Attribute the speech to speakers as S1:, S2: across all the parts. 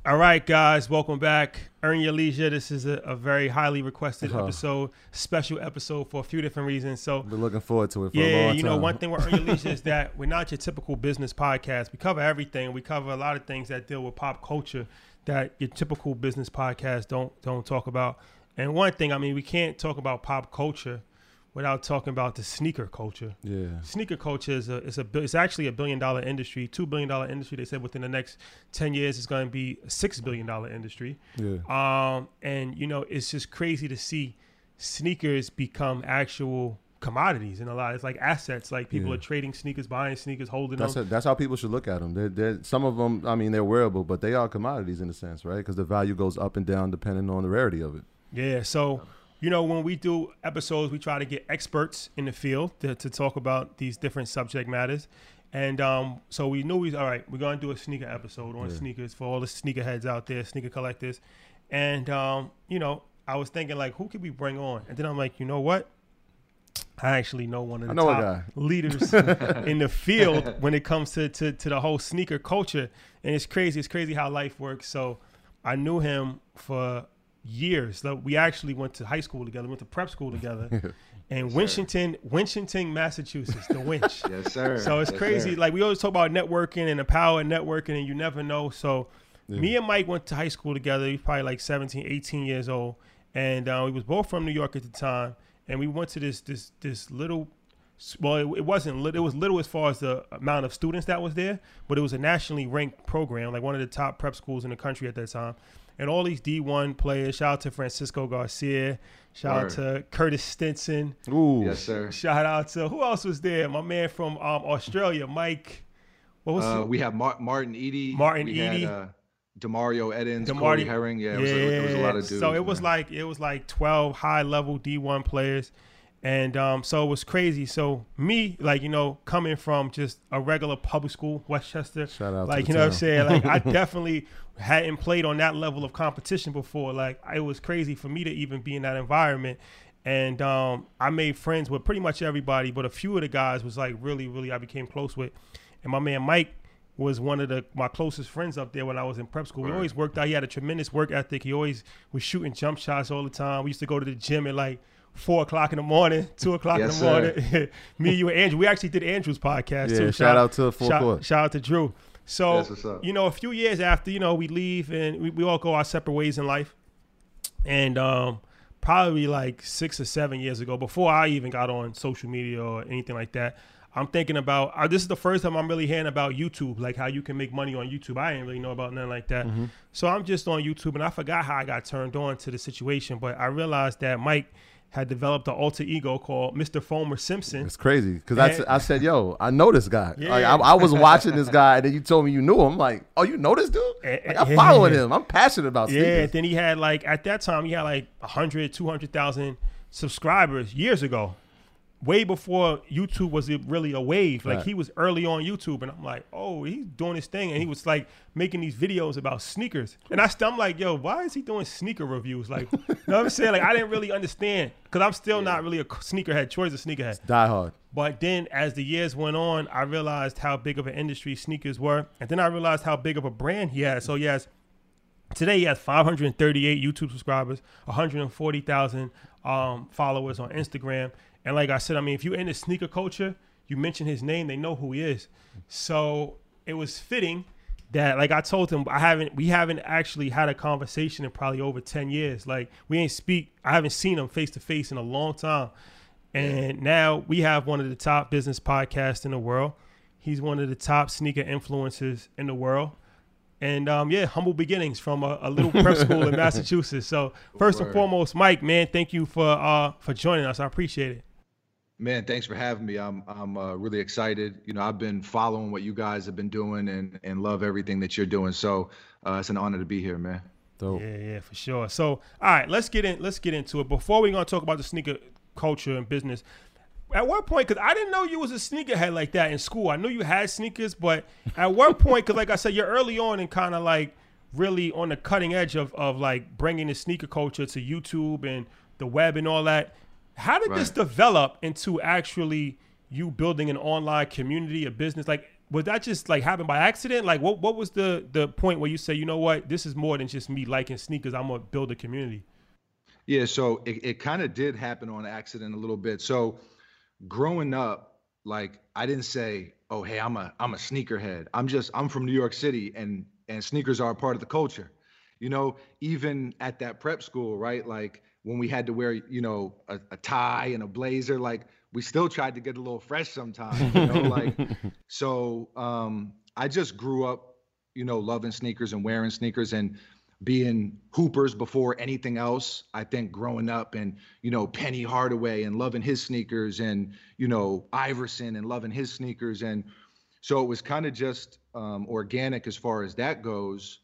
S1: All right, guys, welcome back. Earn Your Leisure. This is a very highly requested episode, special episode for a few different reasons. So,
S2: been looking forward to it for a long time.
S1: You know, one thing with Earn Your Leisure is that we're not your typical business podcast. We cover everything. We cover a lot of things that deal with pop culture that your typical business podcast don't talk about. And one thing, I mean, we can't talk about pop culture without talking about the sneaker culture.
S2: Yeah.
S1: Sneaker culture it's actually $1 billion industry, $2 billion industry. They said within the next 10 years it's going to be a $6 billion industry.
S2: Yeah.
S1: And you know, it's just crazy to see sneakers become actual commodities in a lot. It's like assets. Like people are trading sneakers, buying sneakers, holding them.
S2: That's how people should look at them. They're some of them, I mean, they're wearable, but they are commodities in a sense, right? Because the value goes up and down depending on the rarity of it.
S1: Yeah. So, you know, when we do episodes, we try to get experts in the field to talk about these different subject matters. And so we knew all right, we're going to do a sneaker episode on sneakers for all the sneakerheads out there, sneaker collectors. And, you know, I was thinking, like, who could we bring on? And then I'm like, you know what? I actually know one of the top leaders in the field when it comes to the whole sneaker culture. And it's crazy. It's crazy how life works. So I knew him for years. Like, we actually went to high school together, went to prep school together in Winchton, Massachusetts, the Winch.
S3: Yes, sir.
S1: So it's crazy. Like, we always talk about networking and the power of networking, and you never know. So me and Mike went to high school together. He was probably like 17, 18 years old. And we was both from New York at the time. And we went to this little, well, it wasn't little. It was little as far as the amount of students that was there, but it was a nationally ranked program, like one of the top prep schools in the country at that time. And all these D1 players, shout out to Francisco Garcia, shout out to Curtis Stinson.
S2: Ooh.
S3: Yes, sir.
S1: Shout out to, who else was there? My man from Australia, Mike. What was
S3: we have Martin Eady.
S1: Martin
S3: Eady.
S1: Had,
S3: Demario Edens, Cody Herring. Yeah, it was a lot of dudes.
S1: So it was like 12 high-level D1 players. And so it was crazy. So me, like, you know, coming from just a regular public school, Westchester,
S2: shout out
S1: like,
S2: to
S1: you know
S2: town.
S1: what I'm saying? Like, I definitely hadn't played on that level of competition before. Like, it was crazy for me to even be in that environment. And I made friends with pretty much everybody, but a few of the guys was like really I became close with. And my man Mike was one of my closest friends up there when I was in prep school. We always worked out. He had a tremendous work ethic. He always was shooting jump shots all the time. We used to go to the gym at like 4 o'clock in the morning, 2 o'clock in the morning. Me, you, and Andrew. We actually did Andrew's podcast too.
S2: Shout out to Full Court.
S1: Shout out to Drew. So, you know, a few years after, you know, we leave and we all go our separate ways in life. And probably like 6 or 7 years ago, before I even got on social media or anything like that, I'm thinking about, this is the first time I'm really hearing about YouTube, like how you can make money on YouTube. I didn't really know about nothing like that. Mm-hmm. So I'm just on YouTube, and I forgot how I got turned on to the situation, but I realized that Mike had developed an alter ego called Mr. Fomer Simpson.
S2: It's crazy because I said, yo, I know this guy. Yeah. Like, I was watching this guy, and then you told me you knew him. I'm like, oh, you know this dude? Like, I'm following him. I'm passionate about sneakers.
S1: Yeah, then he had like, at that time, he had like 100, 200,000 subscribers years ago. Way before YouTube was really a wave. Like, he was early on YouTube, and I'm like, oh, he's doing his thing. And he was like making these videos about sneakers. And I'm like, yo, why is he doing sneaker reviews? Like, you know what I'm saying? Like, I didn't really understand because I'm still not really a sneakerhead. Troy's a sneakerhead.
S2: It's die hard.
S1: But then as the years went on, I realized how big of an industry sneakers were. And then I realized how big of a brand he had. So today he has 538 YouTube subscribers, 140,000 followers on Instagram. And like I said, I mean, if you're in the sneaker culture, you mention his name, they know who he is. So it was fitting that, like I told him, we haven't actually had a conversation in probably over 10 years. Like, I haven't seen him face to face in a long time. And now we have one of the top business podcasts in the world. He's one of the top sneaker influencers in the world. And humble beginnings from a little prep school in Massachusetts. So first and foremost, Mike, man, thank you for joining us. I appreciate it.
S3: Man, thanks for having me. I'm really excited. You know, I've been following what you guys have been doing and love everything that you're doing. So it's an honor to be here, man.
S2: Dope.
S1: Yeah, for sure. So, all right, let's get into it. Before we're gonna talk about the sneaker culture and business, at what point, because I didn't know you was a sneakerhead like that in school. I knew you had sneakers, but at what point, because like I said, you're early on and kind of like really on the cutting edge of like bringing the sneaker culture to YouTube and the web and all that. How did this develop into actually you building an online community, a business? Like, was that just like happened by accident? Like what was the point where you say, you know what, this is more than just me liking sneakers. I'm gonna build a community.
S3: Yeah, so it kind of did happen on accident a little bit. So growing up, like I didn't say, oh, hey, I'm a sneakerhead. I'm from New York City, and sneakers are a part of the culture. You know, even at that prep school, right? Like when we had to wear, you know, a tie and a blazer, like we still tried to get a little fresh sometimes, you know, like, so I just grew up, you know, loving sneakers and wearing sneakers and being hoopers before anything else. I think growing up and, you know, Penny Hardaway and loving his sneakers and, you know, Iverson and loving his sneakers. And so it was kind of just organic as far as that goes.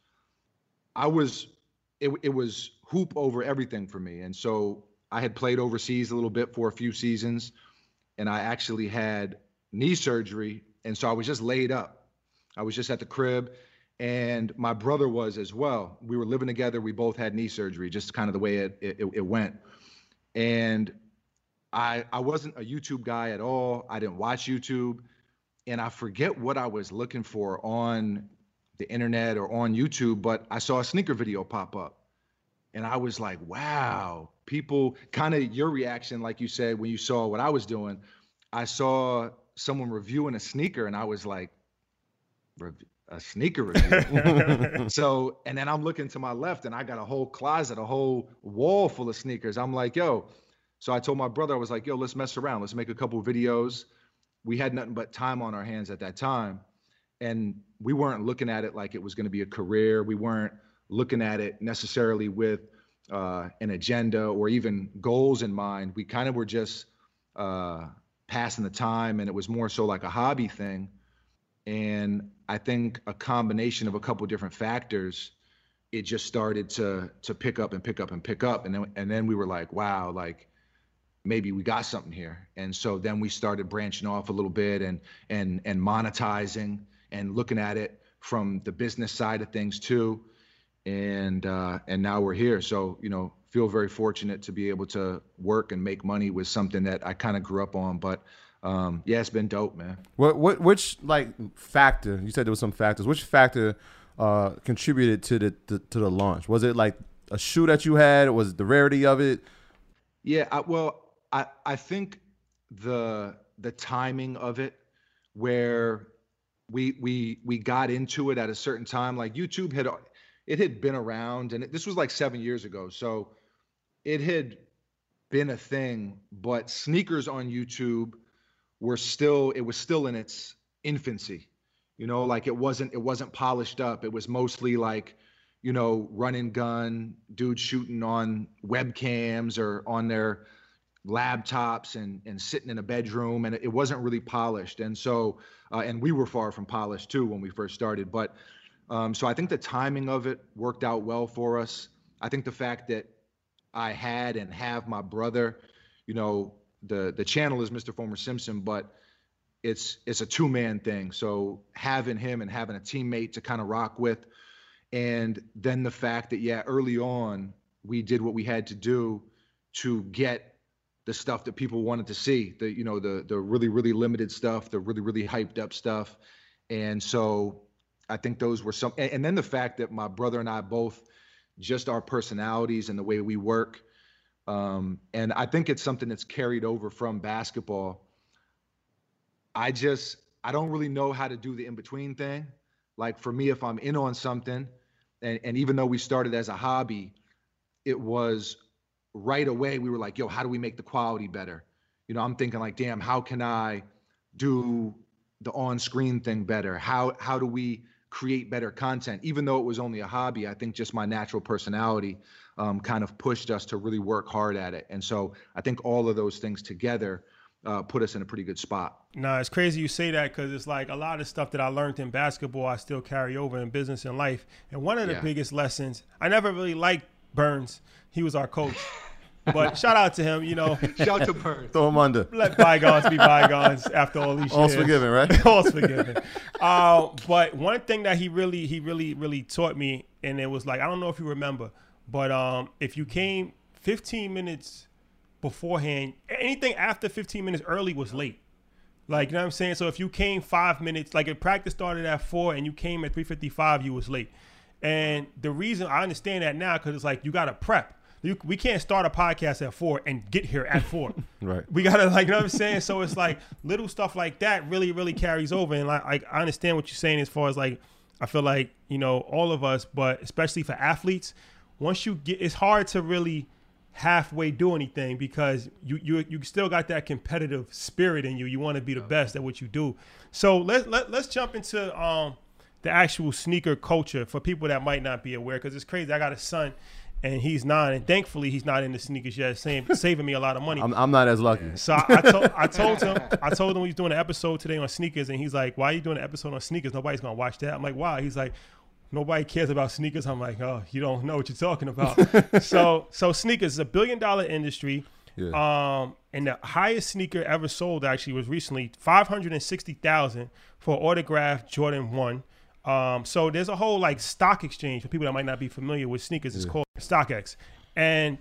S3: It was hoop over everything for me. And so I had played overseas a little bit for a few seasons, and I actually had knee surgery. And so I was just laid up. I was just at the crib, and my brother was as well. We were living together. We both had knee surgery, just kind of the way it went. And I wasn't a YouTube guy at all. I didn't watch YouTube. And I forget what I was looking for on the internet or on YouTube, but I saw a sneaker video pop up. And I was like, wow, people, kind of your reaction, like you said, when you saw what I was doing. I saw someone reviewing a sneaker, and I was like, a sneaker review. So, and then I'm looking to my left, and I got a whole closet, a whole wall full of sneakers. I'm like, yo. So I told my brother, I was like, yo, let's mess around. Let's make a couple of videos. We had nothing but time on our hands at that time. And we weren't looking at it like it was going to be a career. We weren't looking at it necessarily with an agenda or even goals in mind. We kind of were just passing the time, and it was more so like a hobby thing. And I think a combination of a couple of different factors, it just started to pick up and pick up and pick up. And then we were like, wow, like maybe we got something here. And so then we started branching off a little bit and monetizing and looking at it from the business side of things too. And now we're here. So, you know, feel very fortunate to be able to work and make money with something that I kind of grew up on. But yeah, it's been dope, man.
S2: Which like factor, you said there was some factors, which factor contributed to the launch? Was it like a shoe that you had? Was it the rarity of it?
S3: Yeah, I think the timing of it, where we got into it at a certain time. Like YouTube had been around, and this was like 7 years ago. So it had been a thing, but sneakers on YouTube was still in its infancy. You know, like it wasn't polished up. It was mostly like, you know, run and gun, dudes shooting on webcams or on their laptops and sitting in a bedroom, and it wasn't really polished. And so, and we were far from polished too when we first started. But so I think the timing of it worked out well for us. I think the fact that I had and have my brother, you know, the channel is Mr. Former Simpson, but it's a two-man thing. So having him and having a teammate to kind of rock with, and then the fact that, yeah, early on we did what we had to do to get the stuff that people wanted to see, the really, really limited stuff, the really, really hyped up stuff. And so I think those were some, and then the fact that my brother and I both, just our personalities and the way we work. And I think it's something that's carried over from basketball. I don't really know how to do the in-between thing. Like for me, if I'm in on something, and even though we started as a hobby, it was right away, we were like, yo, how do we make the quality better? You know, I'm thinking like, damn, how can I do the on-screen thing better? How do we create better content? Even though it was only a hobby, I think just my natural personality kind of pushed us to really work hard at it. And so I think all of those things together put us in a pretty good spot.
S1: No, it's crazy you say that, because it's like a lot of stuff that I learned in basketball, I still carry over in business and life. And one of the biggest lessons, I never really liked Burns. He was our coach. But shout out to him, you know.
S3: Shout out to Burns.
S2: Throw him under.
S1: Let bygones be bygones after all these years.
S2: All's forgiven, right?
S1: All's forgiven. But one thing that he really taught me, and it was like, I don't know if you remember, but if you came 15 minutes beforehand, anything after 15 minutes early was late. Like, you know what I'm saying? So if you came 5 minutes, like if practice started at 4 and you came at 3:55, you was late. And the reason I understand that now, because it's like you got to prep. We can't start a podcast at 4 and get here at 4.
S2: Right.
S1: We got to, like, you know what I'm saying? So it's like little stuff like that really, really carries over. And like I understand what you're saying as far as like, I feel like, you know, all of us, but especially for athletes, once you get, it's hard to really halfway do anything because you still got that competitive spirit in you. You want to be the best at what you do. So let's jump into the actual sneaker culture for people that might not be aware, because it's crazy. I got a son and he's 9, and thankfully he's not into sneakers yet, saving me a lot of money.
S2: I'm not as lucky.
S1: So I told him we was doing an episode today on sneakers, and he's like, "Why are you doing an episode on sneakers? Nobody's gonna watch that." I'm like, "Why?" He's like, "Nobody cares about sneakers." I'm like, "Oh, you don't know what you're talking about." so sneakers is a $1 billion industry.
S2: Yeah.
S1: And the highest sneaker ever sold actually was recently $560,000 for autographed Jordan 1. So there's a whole like stock exchange for people that might not be familiar with sneakers. It's called StockX. And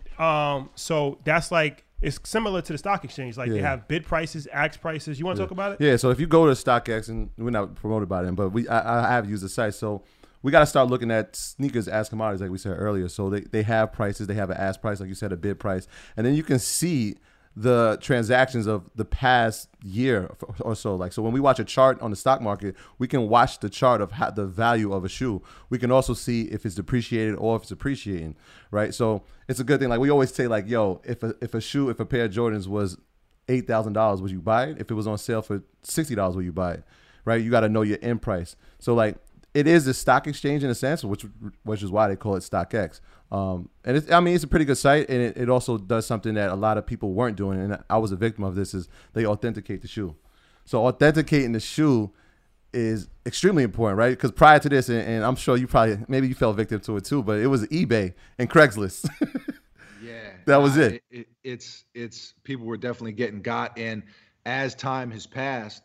S1: so that's like, it's similar to the stock exchange. Like they have bid prices, ask prices. You want to talk about it?
S2: Yeah. So if you go to StockX, and we're not promoted by them, but I have used the site. So we got to start looking at sneakers as commodities, like we said earlier. So they have prices. They have an ask price, like you said, a bid price. And then you can see the transactions of the past year or so. Like, so when we watch a chart on the stock market, we can watch the chart of how the value of a shoe. We can also see if it's depreciated or if it's appreciating, right? So it's a good thing. Like we always say, like, yo, if a pair of Jordans was $8,000, would you buy it? If it was on sale for $60, would you buy it? Right? You got to know your end price. So like, it is a stock exchange in a sense, which is why they call it StockX. And it's a pretty good site, and it also does something that a lot of people weren't doing, and I was a victim of this, is they authenticate the shoe. So authenticating the shoe is extremely important, right? Because prior to this, and I'm sure maybe you fell victim to it too, but it was eBay and Craigslist.
S3: Yeah.
S2: That was it.
S3: It's people were definitely getting got, and as time has passed,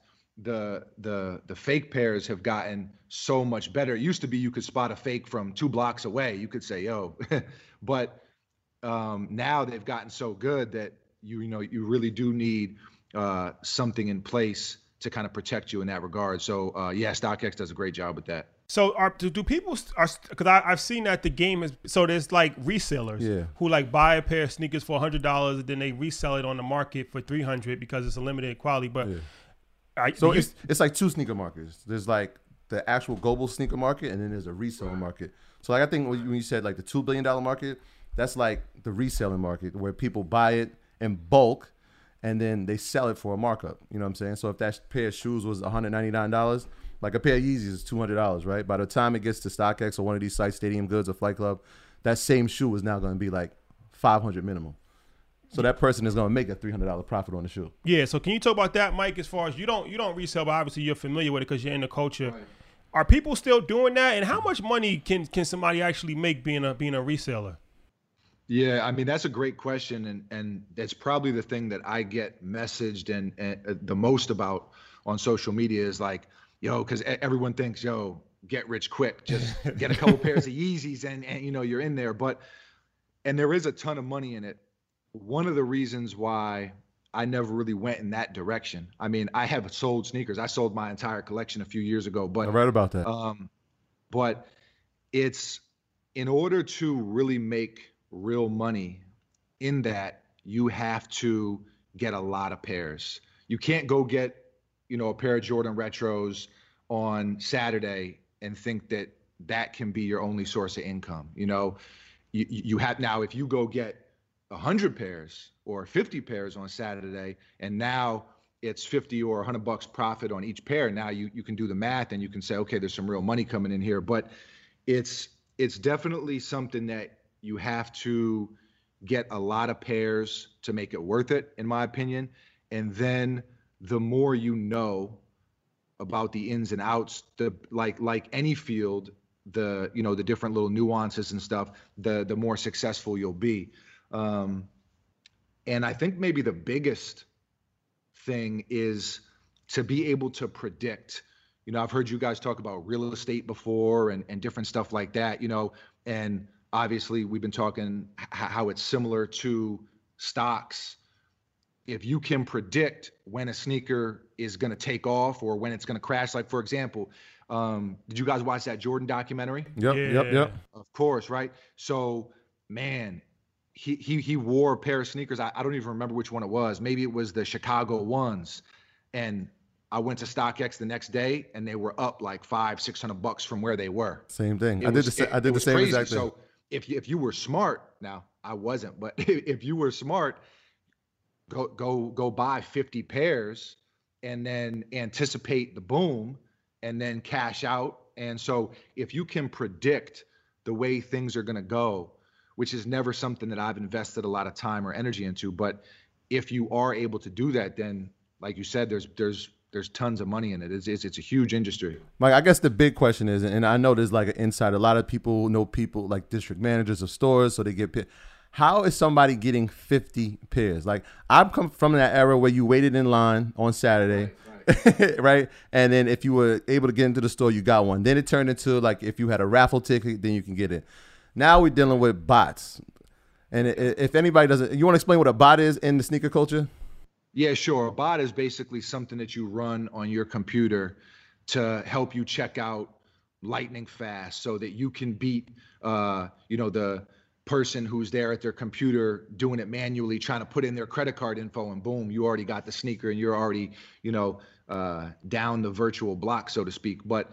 S3: the fake pairs have gotten so much better. It used to be you could spot a fake from 2 blocks away. You could say, yo, but now they've gotten so good that you really do need something in place to kind of protect you in that regard. So StockX does a great job with that.
S1: So do people because I've seen that the game is, so there's like resellers who like buy a pair of sneakers for $100 and then they resell it on the market for $300 because it's a limited quality. But
S2: it's like 2 sneaker markets. There's like the actual global sneaker market, and then there's a reselling market. So like I think when you said like the $2 billion market, that's like the reselling market where people buy it in bulk and then they sell it for a markup. You know what I'm saying? So if that pair of shoes was $199, like a pair of Yeezys is $200, right? By the time it gets to StockX or one of these sites, Stadium Goods or Flight Club, that same shoe is now going to be like $500 minimum. So that person is going to make a $300 profit on the shoe.
S1: Yeah. So can you talk about that, Mike? As far as you don't resell, but obviously you're familiar with it because you're in the culture. Right. Are people still doing that? And how much money can somebody actually make being a reseller?
S3: Yeah, I mean, that's a great question, and that's probably the thing that I get messaged and the most about on social media is like, yo, because everyone thinks, yo, get rich quick, just get a couple pairs of Yeezys and you're in there. And there is a ton of money in it. One of the reasons why I never really went in that direction. I mean, I have sold sneakers. I sold my entire collection a few years ago, but
S2: I read about that.
S3: But it's, in order to really make real money in that, you have to get a lot of pairs. You can't go get, a pair of Jordan Retros on Saturday and think that can be your only source of income. You have, now if you go get 100 pairs or 50 pairs on Saturday, and now it's 50 or $100 profit on each pair. Now you can do the math and you can say, okay, there's some real money coming in here. But it's definitely something that you have to get a lot of pairs to make it worth it, in my opinion. And then the more you know about the ins and outs, like any field, the different little nuances and stuff, the more successful you'll be. And I think maybe the biggest thing is to be able to predict. I've heard you guys talk about real estate before and different stuff like that, and obviously we've been talking how it's similar to stocks. if you can predict when a sneaker is going to take off or when it's going to crash, like for example, did you guys watch that Jordan documentary?
S2: Yep.
S3: Of course, right? So, man, he wore a pair of sneakers. I don't even remember which one it was. Maybe it was the Chicago ones. And I went to StockX the next day, and they were up like $500-600 from where they were.
S2: Same thing. I did the same
S3: crazy.
S2: exact thing.
S3: So if you were smart, now I wasn't, but if you were smart, go buy 50 pairs and then anticipate the boom and then cash out. And so if you can predict the way things are going to go, which is never something that I've invested a lot of time or energy into, but if you are able to do that, then like you said, there's tons of money in it. It's a huge industry.
S2: Mike, I guess the big question is, and I know there's like an insider, a lot of people know people like district managers of stores, so they get paid. How is somebody getting 50 pairs? Like, I've come from that era where you waited in line on Saturday, right. Right? And then if you were able to get into the store, you got one. Then it turned into like if you had a raffle ticket, then you can get it. Now we're dealing with bots. And if anybody doesn't, you want to explain what a bot is in the sneaker culture?
S3: Yeah, sure. A bot is basically something that you run on your computer to help you check out lightning fast so that you can beat, the person who's there at their computer doing it manually, trying to put in their credit card info, and boom, you already got the sneaker and you're already, down the virtual block, so to speak. But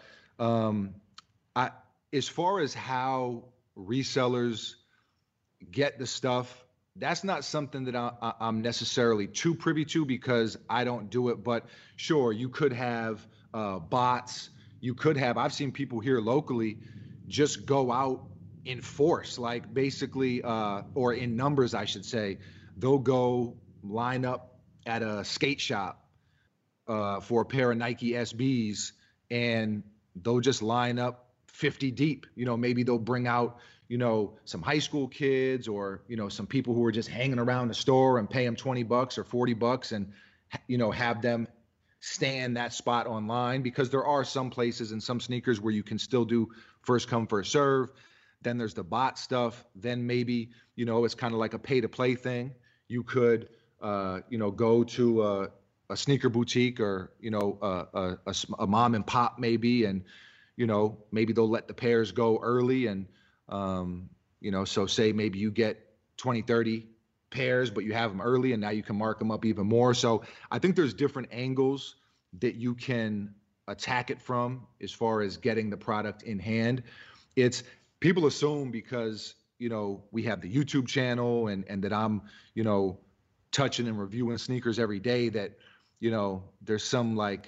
S3: as far as how resellers get the stuff, that's not something that I'm necessarily too privy to because I don't do it. But sure, you could have bots. You could have, I've seen people here locally just go out in force, like basically, or in numbers, I should say. They'll go line up at a skate shop for a pair of Nike SBs, and they'll just line up 50 deep. Maybe they'll bring out, some high school kids or, some people who are just hanging around the store and pay them $20 or $40 and, have them stand that spot online, because there are some places and some sneakers where you can still do first come, first serve. Then there's the bot stuff. Then maybe, it's kind of like a pay to play thing. You could, go to a sneaker boutique or, a mom and pop maybe, and, maybe they'll let the pairs go early. And, so say maybe you get 20, 30 pairs, but you have them early and now you can mark them up even more. So I think there's different angles that you can attack it from as far as getting the product in hand. People assume because, we have the YouTube channel and that I'm, touching and reviewing sneakers every day that, there's some like,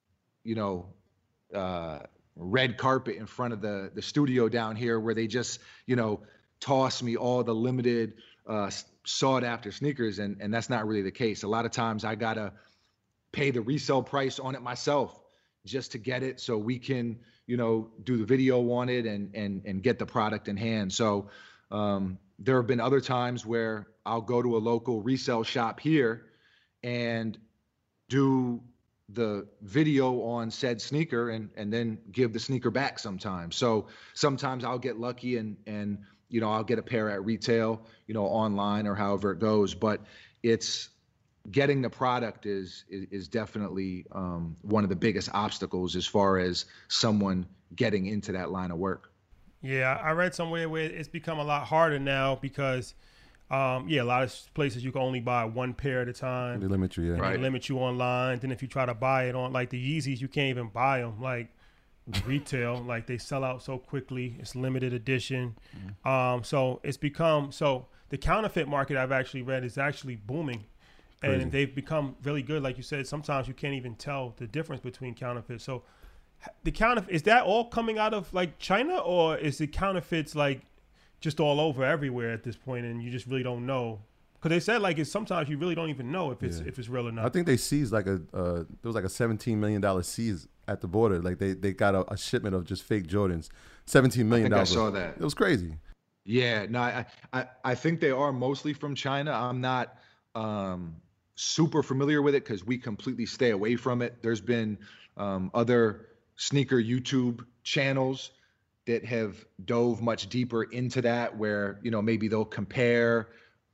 S3: red carpet in front of the studio down here where they just, toss me all the limited, sought after sneakers. And that's not really the case. A lot of times I gotta pay the resale price on it myself just to get it so we can, do the video on it and get the product in hand. So there have been other times where I'll go to a local resale shop here and do the video on said sneaker and then give the sneaker back sometimes. So sometimes I'll get lucky and I'll get a pair at retail, online or however it goes. But it's getting the product is definitely one of the biggest obstacles as far as someone getting into that line of work.
S1: Yeah, I read somewhere where it's become a lot harder now because, a lot of places you can only buy one pair at a time.
S2: They limit you, yeah.
S1: Right. They limit you online. Then if you try to buy it on, like the Yeezys, you can't even buy them. Like retail, like they sell out so quickly. It's limited edition. So it's become, the counterfeit market I've actually read is actually booming.
S2: Crazy.
S1: And they've become really good. Like you said, sometimes you can't even tell the difference between counterfeits. So the counterfeit, is that all coming out of like China, or is the counterfeits like just all over everywhere at this point and you just really don't know? Because they said like sometimes you really don't even know if it's real or not.
S2: I think they seized like there was like a $17 million seize at the border. Like they got a shipment of just fake Jordans, $17 million.
S3: I saw that.
S2: It was crazy.
S3: Yeah, no, I think they are mostly from China. I'm not super familiar with it because we completely stay away from it. There's been other sneaker YouTube channels that have dove much deeper into that where, maybe they'll compare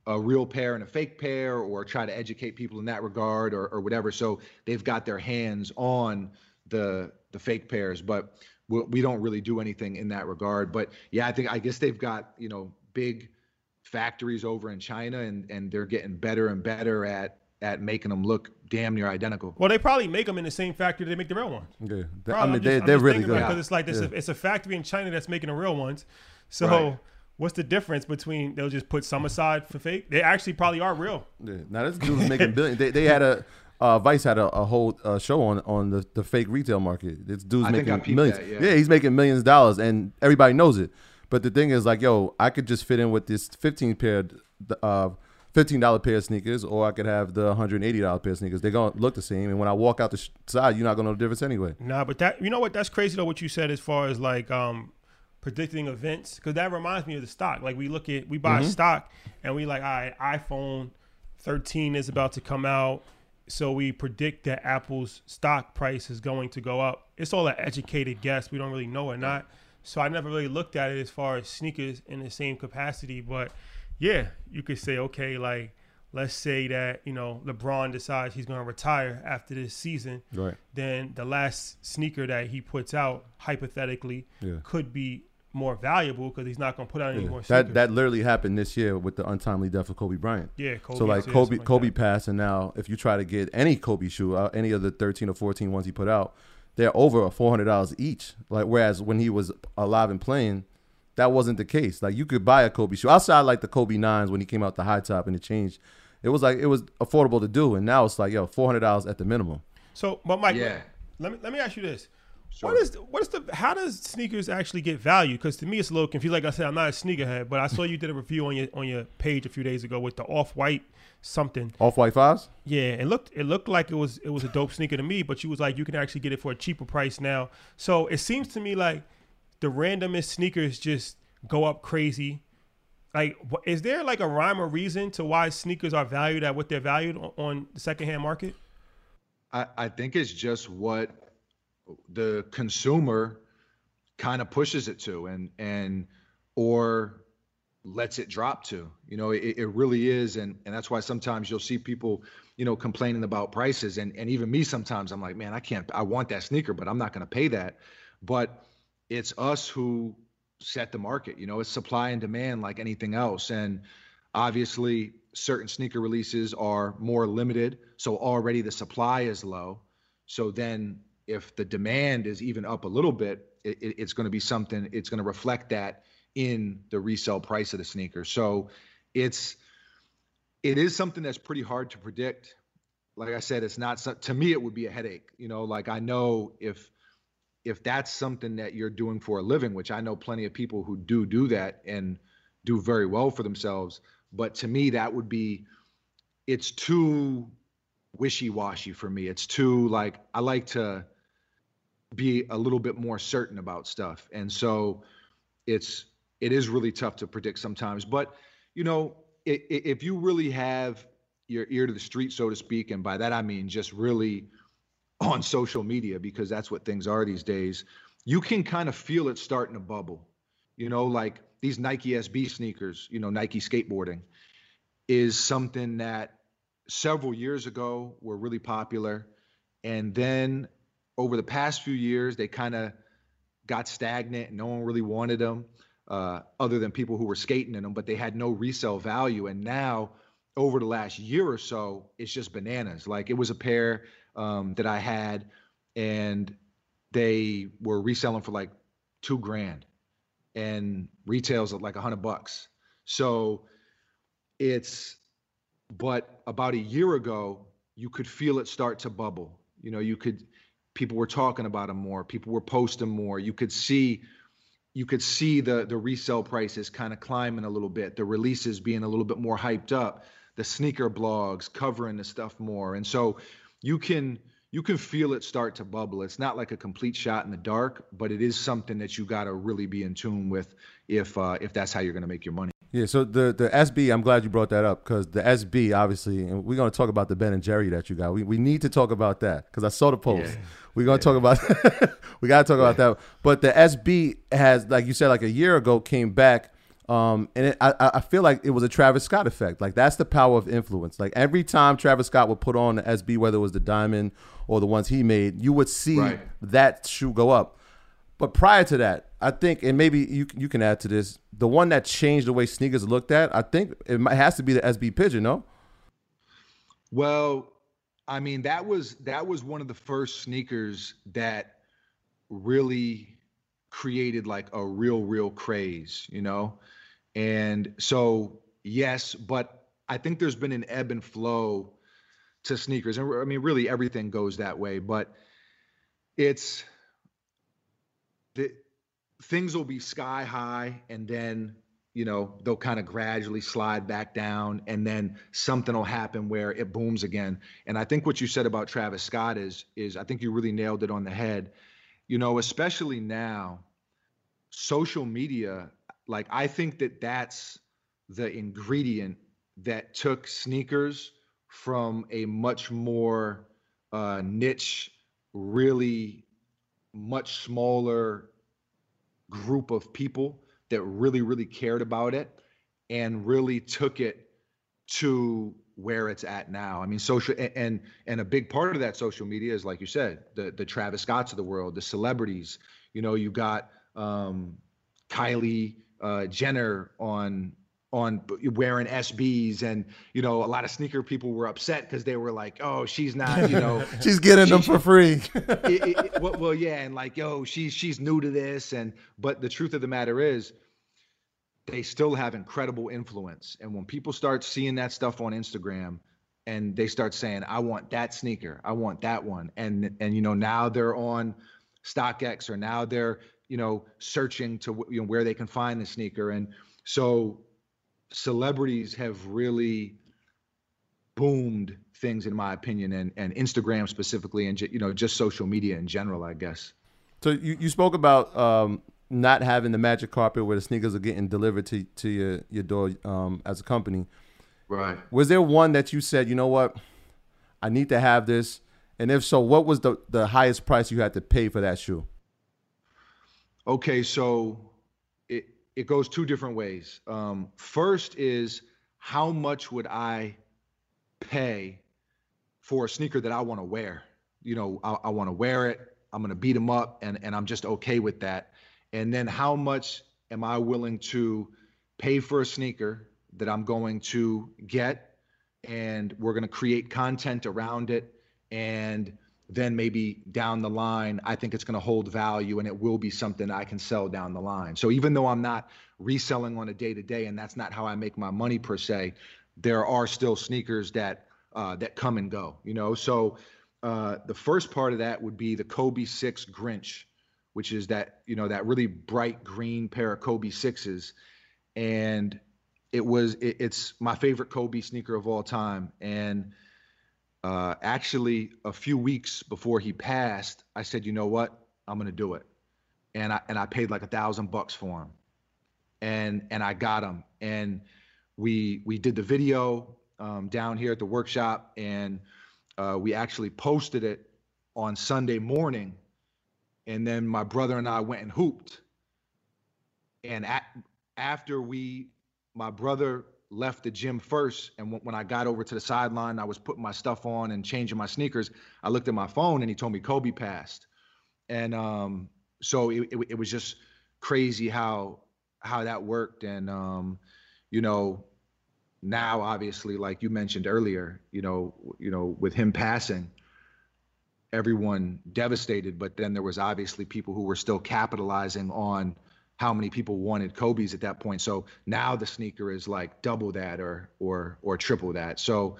S3: a real pair and a fake pair, or try to educate people in that regard, or whatever. So they've got their hands on the fake pairs, but we don't really do anything in that regard. But yeah, I guess they've got, big factories over in China, and they're getting better and better at making them look damn near identical.
S1: Well, they probably make them in the same factory they make the real ones.
S2: Yeah,
S1: Probably.
S2: they're really good.
S1: Because it's like it's a factory in China that's making the real ones. So
S3: Right.
S1: what's the difference between they'll just put some aside for fake? They actually probably are real.
S2: Yeah. Now this dude was making billions. They had Vice had a whole show on the fake retail market. This dude's
S3: I think I
S2: making
S3: peeped
S2: millions.
S3: that, yeah.
S2: He's making millions of dollars, and everybody knows it. But the thing is, like, yo, I could just fit in with this $15 pair of sneakers, or I could have the $180 pair of sneakers. They're gonna look the same, and when I walk out the side, you're not gonna know the difference anyway.
S1: Nah, but that, you know what? That's crazy though. What you said as far as like predicting events, because that reminds me of the stock. Like we buy stock, and we like, all right, iPhone 13 is about to come out, so we predict that Apple's stock price is going to go up. It's all an educated guess. We don't really know or not. So I never really looked at it as far as sneakers in the same capacity. But yeah, you could say, okay, like let's say that, LeBron decides he's going to retire after this season.
S2: Right.
S1: Then the last sneaker that he puts out, hypothetically,
S2: Yeah.
S1: could be more valuable because he's not going to put out any more sneakers.
S2: That literally happened this year with the untimely death of Kobe Bryant.
S1: Yeah, Kobe.
S2: So like
S1: yeah,
S2: Kobe
S1: something like
S2: Kobe
S1: that.
S2: passed, and now if you try to get any Kobe shoe, any of the 13 or 14 ones he put out, they're over $400 each. Like whereas when he was alive and playing, that wasn't the case. Like you could buy a Kobe shoe outside like the Kobe 9s when he came out the high top and it changed. It was affordable to do, and now it's like $400 at the minimum.
S1: So, but Mike,
S3: Yeah.
S1: let me ask you this.
S3: Sure.
S1: How does sneakers actually get value? Because to me, it's a little confused. Like I said, I'm not a sneakerhead, but I saw you did a review on your page a few days ago with the Off-White something.
S2: Off-White 5s?
S1: Yeah, it looked like it was a dope sneaker to me, but you was like, you can actually get it for a cheaper price now. So it seems to me like the randomest sneakers just go up crazy. Like, is there like a rhyme or reason to why sneakers are valued at what they're valued on the secondhand market?
S3: I think it's just what the consumer kind of pushes it to, and or lets it drop to. It really is, and that's why sometimes you'll see people, complaining about prices, and even me sometimes I'm like, man, I want that sneaker, but I'm not going to pay that. But it's us who set the market. It's supply and demand like anything else, and obviously certain sneaker releases are more limited, so already the supply is low. So then if the demand is even up a little bit, it's going to be something, it's going to reflect that in the resale price of the sneaker. So it is something that's pretty hard to predict. Like I said, it's not, to me, it would be a headache. Like I know if that's something that you're doing for a living, which I know plenty of people who do that and do very well for themselves. But to me, it's too wishy-washy for me. It's too like, I like to be a little bit more certain about stuff. And so it is really tough to predict sometimes. But, if you really have your ear to the street, so to speak, and by that I mean just really on social media, because that's what things are these days, you can kind of feel it starting to bubble. Like these Nike SB sneakers, Nike skateboarding is something that several years ago were really popular. And then over the past few years, they kind of got stagnant and no one really wanted them, other than people who were skating in them, but they had no resale value. And now over the last year or so, it's just bananas. Like it was a pair that I had, and they were reselling for like $2,000, and retails at like $100. So but about a year ago, you could feel it start to bubble. People were talking about them more. People were posting more. You could see the resale prices kind of climbing a little bit, the releases being a little bit more hyped up, the sneaker blogs covering the stuff more. And so you can feel it start to bubble. It's not like a complete shot in the dark, but it is something that you got to really be in tune with if that's how you're going to make your money.
S2: Yeah, so the SB, I'm glad you brought that up, because the SB, obviously, and we're going to talk about the Ben & Jerry that you got. We need to talk about that, because I saw the post.
S3: Yeah.
S2: We're going to talk about we got to talk about that. But the SB has, like you said, like a year ago, came back I feel like it was a Travis Scott effect. Like that's the power of influence. Like every time Travis Scott would put on the SB, whether it was the Diamond or the ones he made, you would see that shoe go up. But prior to that, I think, and maybe you can add to this, the one that changed the way sneakers looked at, I think has to be the SB Pigeon, no?
S3: Well, I mean, that was one of the first sneakers that really created like a real craze, you know? And so, yes, but I think there's been an ebb and flow to sneakers. And I mean, really everything goes that way, but it's things will be sky high and then, you know, they'll kind of gradually slide back down and then something will happen where it booms again. And I think what you said about Travis Scott is I think you really nailed it on the head. You know, especially now, social media, like I think that's the ingredient that took sneakers from a much more niche, really much smaller group of people that really cared about it and really took it to where it's at now. I mean, social and a big part of that social media is, like you said, the Travis Scotts of the world, the celebrities. You know, you got Kylie Jenner on wearing SBs, and you know, a lot of sneaker people were upset because they were like, oh, she's not, you know,
S2: she's getting them for free.
S3: Well, yeah, and like, yo, she's new to this, but the truth of the matter is, they still have incredible influence. And when people start seeing that stuff on Instagram and they start saying, I want that sneaker, I want that one. And you know, now they're on StockX, or now they're, you know, searching to, you know, where they can find the sneaker. And so celebrities have really boomed things, in my opinion, and Instagram specifically, and, you know, just social media in general, I guess.
S2: So you spoke about not having the magic carpet where the sneakers are getting delivered to your door as a company.
S3: Right.
S2: Was there one that you said, you know what, I need to have this? And if so, what was the highest price you had to pay for that shoe?
S3: Okay, so it goes two different ways. First is, how much would I pay for a sneaker that I want to wear? You know, I want to wear it. I'm going to beat them up, and I'm just okay with that. And then how much am I willing to pay for a sneaker that I'm going to get, and we're going to create content around it, and then maybe down the line, I think it's going to hold value and it will be something I can sell down the line. So even though I'm not reselling on a day-to-day, and that's not how I make my money per se, there are still sneakers that come and go, you know? So the first part of that would be the Kobe 6 Grinch, which is that, you know, that really bright green pair of Kobe 6s. And it's my favorite Kobe sneaker of all time. And actually a few weeks before he passed, I said, you know what, I'm going to do it. And I paid like $1,000 for him, and I got him. And we did the video down here at the workshop, and we actually posted it on Sunday morning. And then my brother and I went and hooped. And after my brother left the gym first, and when I got over to the sideline, I was putting my stuff on and changing my sneakers, I looked at my phone and he told me Kobe passed. And so it was just crazy how that worked. And you know, now obviously, like you mentioned earlier, you know, with him passing, everyone devastated, but then there was obviously people who were still capitalizing on how many people wanted Kobe's at that point. So now the sneaker is like double that or triple that. So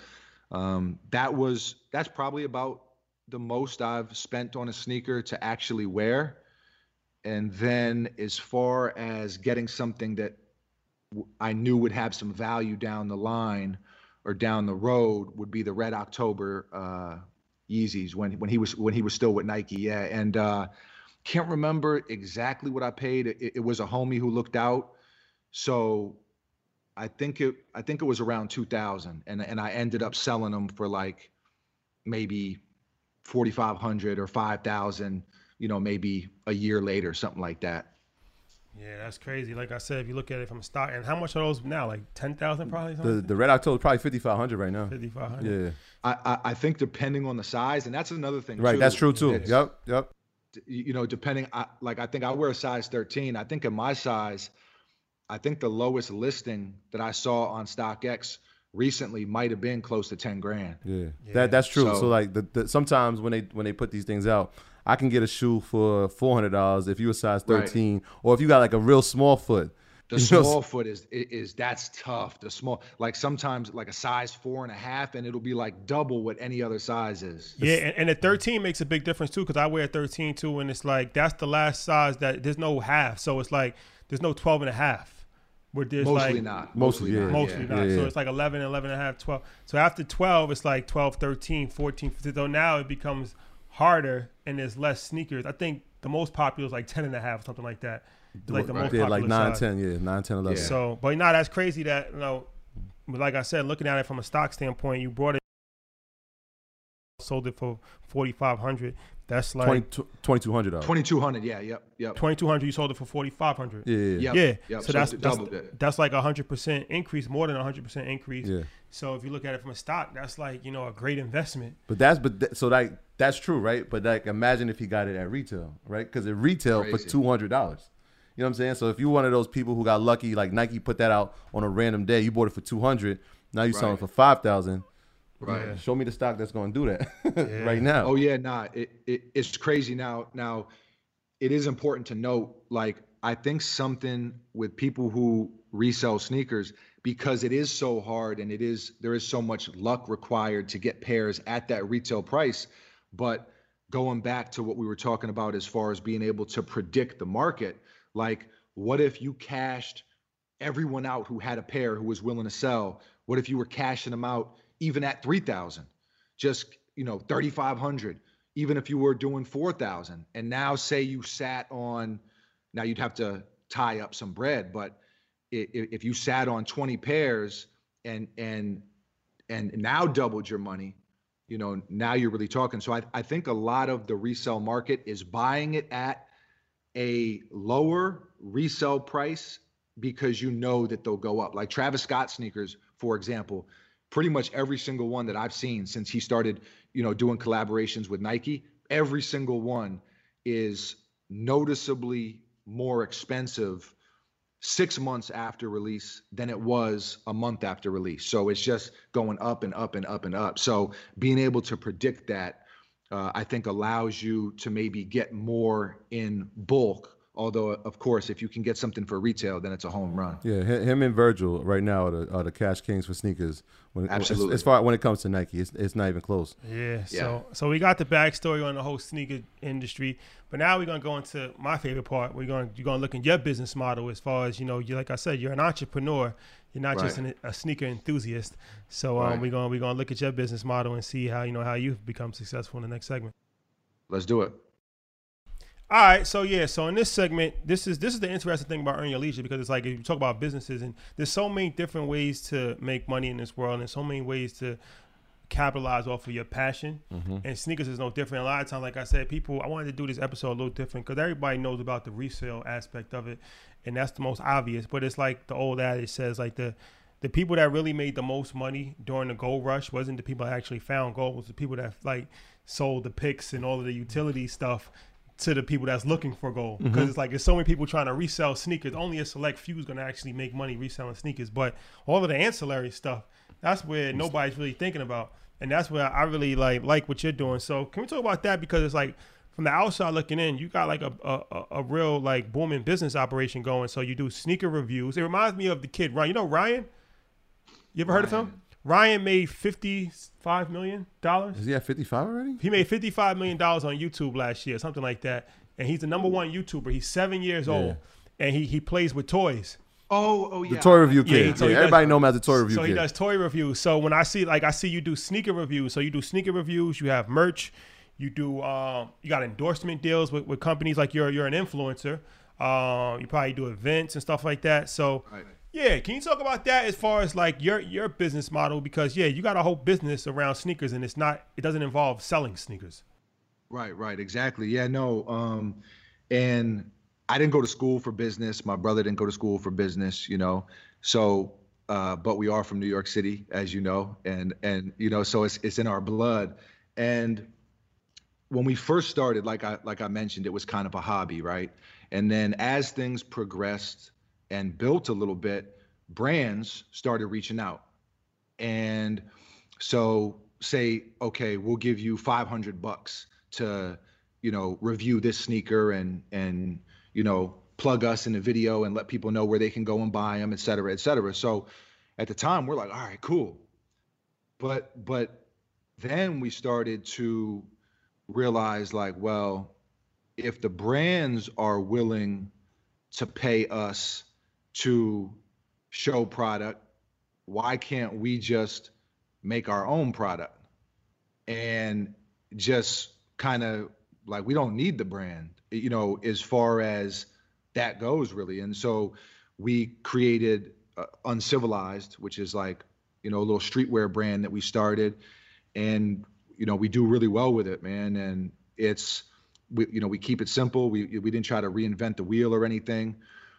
S3: that's probably about the most I've spent on a sneaker to actually wear. And then as far as getting something that I knew would have some value down the line or down the road would be the Red October Yeezys when he was still with Nike. Yeah. And can't remember exactly what I paid. It was a homie who looked out. So I think it was around 2,000, and I ended up selling them for like maybe 4,500 or 5,000, you know, maybe a year later, something like that.
S1: Yeah, that's crazy. Like I said, if you look at it from a stock, and how much are those now? Like 10,000 probably. Something?
S2: The Red October is probably 5,500 right now.
S1: 5,500.
S2: Yeah,
S3: I think depending on the size, and that's another thing.
S2: right.
S3: Too,
S2: That's true too.
S3: is,
S2: Yep.
S3: You know, depending, like I think I wear a size 13. I think in my size, I think the lowest listing that I saw on StockX recently might have been close to 10 grand.
S2: Yeah.
S1: Yeah.
S2: That's true. So,
S3: So-
S2: like sometimes when they put these things out, I can get a shoe for $400 if you a size 13, or if you got like a real small foot.
S3: The
S2: You know,
S3: small foot is that's tough. The small, like sometimes like a size 4.5, and it'll be like double what any other size is.
S1: Yeah, and a 13 makes a big difference too, because I wear a 13 too, and it's like that's the last size that there's no half, so it's like there's no 12 and a half. Where there's
S3: Mostly
S1: like,
S3: not.
S2: Mostly, yeah.
S1: Mostly not.
S2: Yeah.
S1: So it's like 11, 11 and a half, 12. So after 12, it's like 12, 13, 14, 15. So now it becomes harder and there's less sneakers. I think the most popular is like 10 and a half, something like that. It's like the most
S2: yeah,
S1: popular
S2: like 9,
S1: size.
S2: 10, yeah, 9, 10, 11.
S3: Yeah.
S1: So, but no, that's crazy that, you know, like I said, looking at it from a stock standpoint, you brought it, sold it for 4,500. That's like
S2: $2,200.
S3: 2,200. Yeah. Yep.
S1: 2,200. You sold it for 4,500.
S2: Yeah.
S3: Yep.
S1: Yeah.
S3: Yep.
S1: So that's
S3: doubled it.
S1: that's like 100% increase, more than 100% increase.
S2: Yeah.
S1: So if you look at it from a stock, that's like, you know, a great investment.
S2: So like that's true, right? But like imagine if he got it at retail, right? Because it retail for
S3: Crazy.
S2: $200. You know what I'm saying? So if you're one of those people who got lucky, like Nike put that out on a random day, you bought it for 200, now you're selling
S3: Right.
S2: for 5,000.
S3: Right.
S1: Yeah.
S2: Show me the stock that's going to do that
S1: Yeah.
S2: right now.
S3: Oh yeah, nah, it's crazy now. Now, it is important to note, like I think something with people who resell sneakers, because it is so hard and there is so much luck required to get pairs at that retail price. But going back to what we were talking about as far as being able to predict the market, like what if you cashed everyone out who had a pair who was willing to sell? What if you were cashing them out even at 3,000, just, you know, 3,500, even if you were doing 4,000, and now say you sat on, now you'd have to tie up some bread, but if you sat on 20 pairs and now doubled your money, you know, now you're really talking. So I think a lot of the resale market is buying it at a lower resale price because you know that they'll go up. Like Travis Scott sneakers, for example, pretty much every single one that I've seen since he started, you know, doing collaborations with Nike, every single one is noticeably more expensive 6 months after release than it was a month after release. So it's just going up and up and up and up. So being able to predict that, I think allows you to maybe get more in bulk. Although, of course, if you can get something for retail, then it's a home run.
S2: Yeah, him and Virgil right now are the cash kings for sneakers.
S3: Absolutely.
S2: As far when it comes to Nike, it's not even close.
S1: Yeah.
S3: Yeah.
S1: So we got the backstory on the whole sneaker industry, but now we're gonna go into my favorite part. You're gonna look at your business model as far as, you know, you, like I said, you're an entrepreneur. You're not just a sneaker enthusiast. So
S3: Right.
S1: we're gonna look at your business model and see how you've become successful in the next segment.
S3: Let's do it.
S1: All right, so in this segment, this is the interesting thing about Earn Your Leisure, because it's like if you talk about businesses, and there's so many different ways to make money in this world, and there's so many ways to capitalize off of your passion. And sneakers is no different. A lot of times, like I said, I wanted to do this episode a little different because everybody knows about the resale aspect of it, and that's the most obvious. But it's like the old adage says, like the people that really made the most money during the gold rush wasn't the people that actually found gold. It was the people that like sold the picks and all of the utility stuff to the people that's looking for gold, because it's like there's so many people trying to resell sneakers. Only a select few is going to actually make money reselling sneakers, but all of the ancillary stuff, that's where nobody's really thinking about, and that's where I really like what you're doing. So can we talk about that? Because it's like from the outside looking in, you got like a real like booming business operation going. So you do sneaker reviews. It reminds me of the kid Ryan. You know Ryan? You ever heard of him? Ryan made $55 million.
S2: Is he at 55 already?
S1: He made $55 million on YouTube last year, something like that. And he's the number one YouTuber. He's 7 years old, and he plays with toys.
S3: Oh yeah.
S2: The toy review kid.
S1: so he
S2: Everybody
S1: does-
S2: know him as the toy review
S1: So
S2: kid.
S1: he does toy reviews. So when I see you do sneaker reviews. So you do sneaker reviews. You have merch. You do you got endorsement deals with companies, like you're an influencer. You probably do events and stuff like that. So.
S3: Right.
S1: Yeah, can you talk about that as far as like your business model? Because you got a whole business around sneakers, and it doesn't involve selling sneakers.
S3: Right, exactly. Yeah, no. And I didn't go to school for business. My brother didn't go to school for business, you know. So, but we are from New York City, as you know, and you know, so it's in our blood. And when we first started, like I mentioned, it was kind of a hobby, right? And then as things progressed and built a little bit, brands started reaching out. And so say, okay, we'll give you $500 to, you know, review this sneaker and you know, plug us in a video and let people know where they can go and buy them, et cetera, et cetera. So at the time we're like, all right, cool. But then we started to realize like, well, if the brands are willing to pay us to show product, why can't we just make our own product and just kind of like, we don't need the brand, you know, as far as that goes really. And so we created Uncivilized, which is like, you know, a little streetwear brand that we started, and you know, we do really well with it, man. And it's, you know, we keep it simple. We didn't try to reinvent the wheel or anything.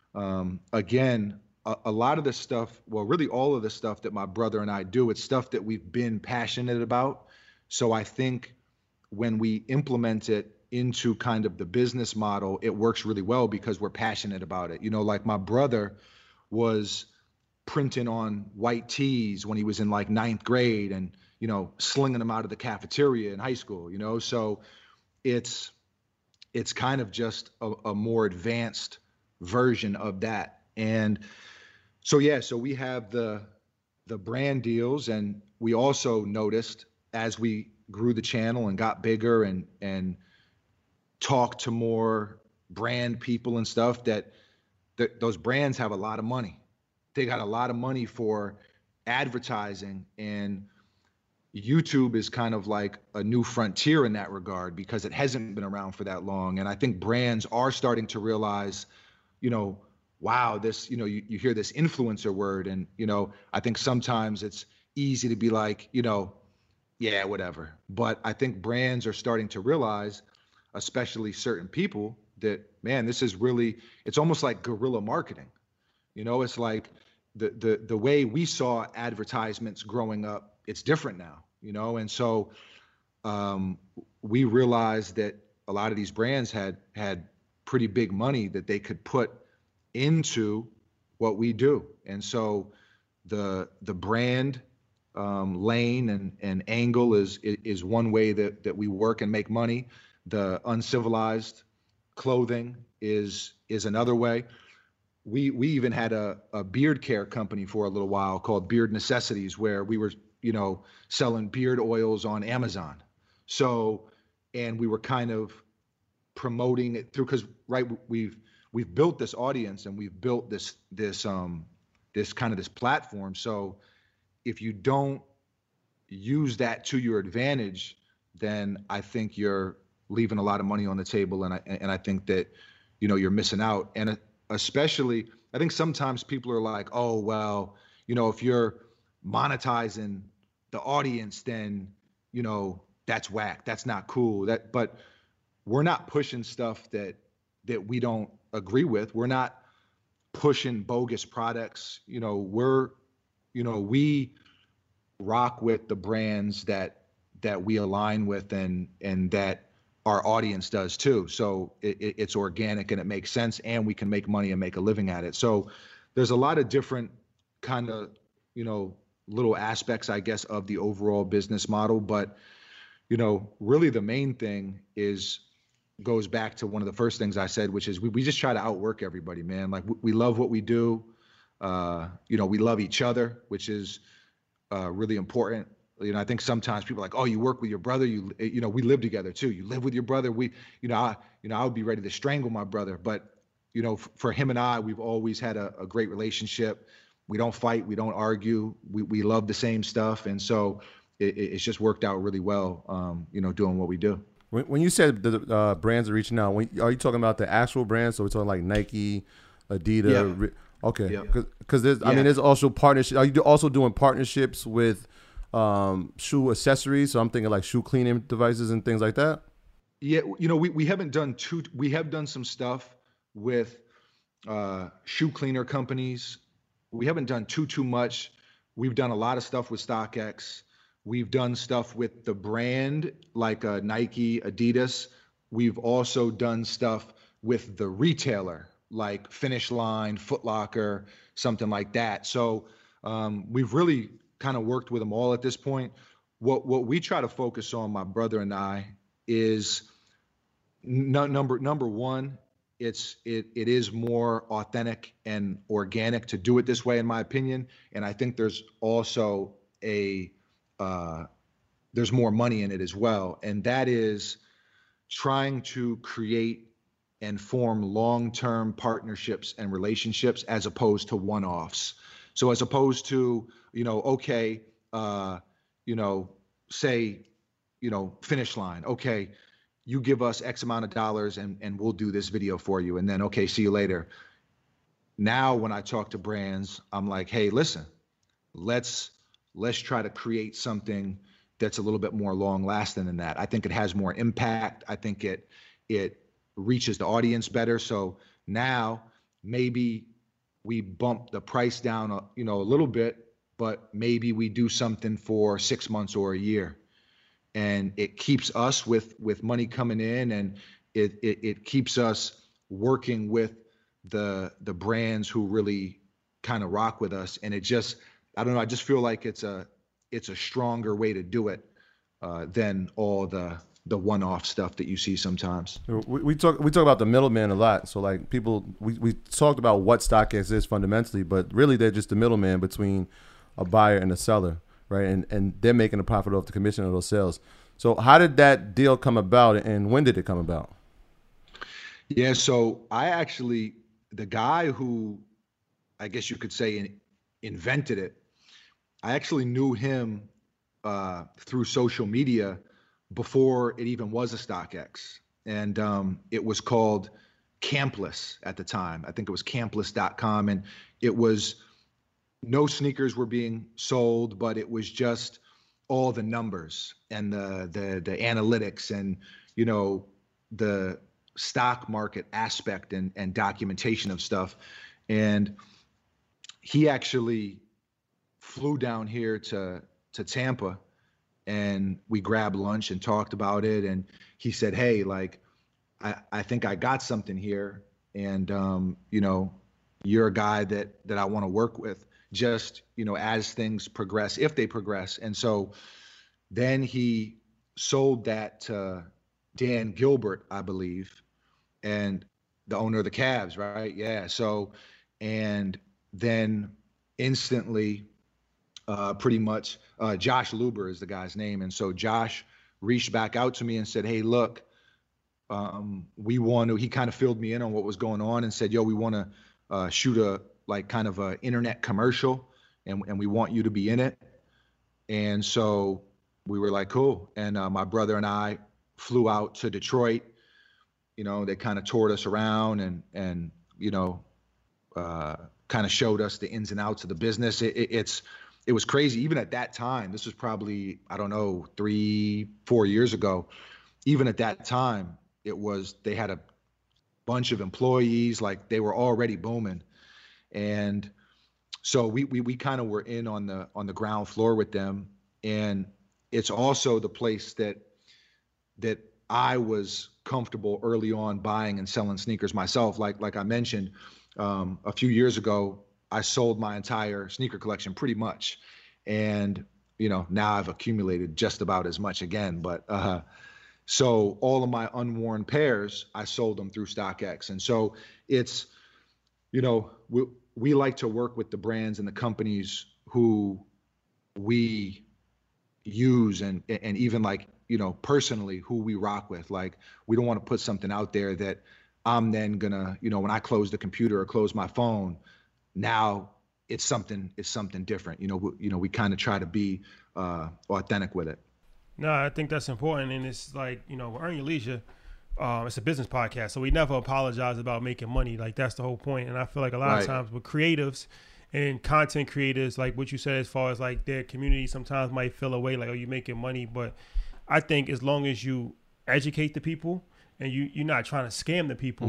S3: Again, a lot of the stuff, well, really all of the stuff that my brother and I do, it's stuff that we've been passionate about. So I think when we implement it into kind of the business model, it works really well because we're passionate about it. You know, like my brother was printing on white tees when he was in like 9th grade and, you know, slinging them out of the cafeteria in high school, you know? So it's kind of just a more advanced version of that. And so, yeah, so we have the brand deals, and we also noticed as we grew the channel and got bigger and talked to more brand people and stuff that those brands have a lot of money. They got a lot of money for advertising, and YouTube is kind of like a new frontier in that regard because it hasn't been around for that long. And I think brands are starting to realize, you know, wow, this, you know, you hear this influencer word, and, you know, I think sometimes it's easy to be like, you know, yeah, whatever. But I think brands are starting to realize, especially certain people, that, man, this is really, it's almost like guerrilla marketing. You know, it's like the way we saw advertisements growing up, it's different now, you know? And so we realized that a lot of these brands had pretty big money that they could put into what we do. And so the brand lane and angle is one way that we work and make money. The Uncivilized clothing is another way. We even had a beard care company for a little while called Beard Necessities, where we were, you know, selling beard oils on Amazon. So, and we were kind of promoting it through, because right, we've built this audience and we've built this kind of this platform. So if you don't use that to your advantage, then I think you're leaving a lot of money on the table, and I think that, you know, you're missing out. And especially, I think sometimes people are like, oh, well, you know, if you're monetizing the audience, then, you know, that's whack. That's not cool. But we're not pushing stuff that we don't agree with. We're not pushing bogus products. You know, we rock with the brands that we align with and that our audience does too. So it's organic and it makes sense, and we can make money and make a living at it. So there's a lot of different kind of, you know, little aspects, I guess, of the overall business model. But, you know, really the main thing goes back to one of the first things I said, which is we just try to outwork everybody, man. Like we love what we do. You know, we love each other, which is really important. You know, I think sometimes people are like, oh, you work with your brother. You know, we live together too. You live with your brother. I would be ready to strangle my brother. But, you know, for him and I, we've always had a great relationship. We don't fight. We don't argue. We love the same stuff. And so it's just worked out really well, you know, doing what we do.
S2: When you said the brands are reaching out, are you talking about the actual brands? So we're talking like Nike, Adidas. Yeah. Okay. Because there's, I mean, there's also partnerships. Are you also doing partnerships with shoe accessories? So I'm thinking like shoe cleaning devices and things like that.
S3: Yeah, you know, we haven't done we have done some stuff with shoe cleaner companies. We haven't done too much. We've done a lot of stuff with StockX. We've done stuff with the brand like Nike, Adidas. We've also done stuff with the retailer like Finish Line, Foot Locker, something like that. So we've really kind of worked with them all at this point. What we try to focus on, my brother and I, is number one, it is more authentic and organic to do it this way, in my opinion. And I think there's also there's more money in it as well. And that is trying to create and form long-term partnerships and relationships as opposed to one-offs. So as opposed to, okay, say, Finish Line, okay, you give us X amount of dollars and we'll do this video for you. And then, okay, see you later. Now, when I talk to brands, I'm like, hey, listen, let's try to create something that's a little bit more long lasting than that. I think it has more impact. I think it reaches the audience better. So now maybe we bump the price down, a little bit, but maybe we do something for 6 months or a year, and it keeps us with money coming in, and it keeps us working with the brands who really kind of rock with us. And it just, I don't know, I just feel like it's a stronger way to do it than all the one-off stuff that you see sometimes.
S2: We talk about the middleman a lot. So like we talked about what StockX is fundamentally, but really they're just the middleman between a buyer and a seller, right? And they're making a profit off the commission of those sales. So how did that deal come about, and when did it come about?
S3: Yeah, so the guy who, I guess you could say, invented it, I actually knew him through social media before it even was a StockX. And it was called Campless at the time. I think it was campless.com. And it was, no sneakers were being sold, but it was just all the numbers and the analytics and, the stock market aspect and documentation of stuff. And he actually flew down here to Tampa, and we grabbed lunch and talked about it. And he said, hey, like, I think I got something here. And, you're a guy that I want to work with, just, as things progress, if they progress. And so then he sold that to Dan Gilbert, I believe, and the owner of the Cavs, right? Yeah. So, and then instantly, pretty much, Josh Luber is the guy's name. And so Josh reached back out to me and said, hey, look, he kind of filled me in on what was going on and said, yo, we want to shoot a internet commercial, and we want you to be in it. And so we were like, cool. And my brother and I flew out to Detroit. They kind of toured us around and kind of showed us the ins and outs of the business. It was crazy. Even at that time, this was probably, I don't know, 3-4 years ago. Even at that time, they had a bunch of employees, like they were already booming. And so we kind of were in on the ground floor with them. And it's also the place that I was comfortable early on buying and selling sneakers myself. Like I mentioned, a few years ago, I sold my entire sneaker collection pretty much. And, now I've accumulated just about as much again. But so all of my unworn pairs, I sold them through StockX. And so it's, we like to work with the brands and the companies who we use and even like, personally who we rock with. Like, we don't want to put something out there that I'm then gonna, when I close the computer or close my phone, now it's something different. We kind of try to be authentic with it.
S1: No, I think that's important. And it's like, Earn Your Leisure, it's a business podcast, so we never apologize about making money. Like, that's the whole point. And I feel like a lot of times with creatives and content creators, like what you said, as far as like their community sometimes might feel away, like, oh, you're making money. But I think as long as you educate the people and you're not trying to scam the people,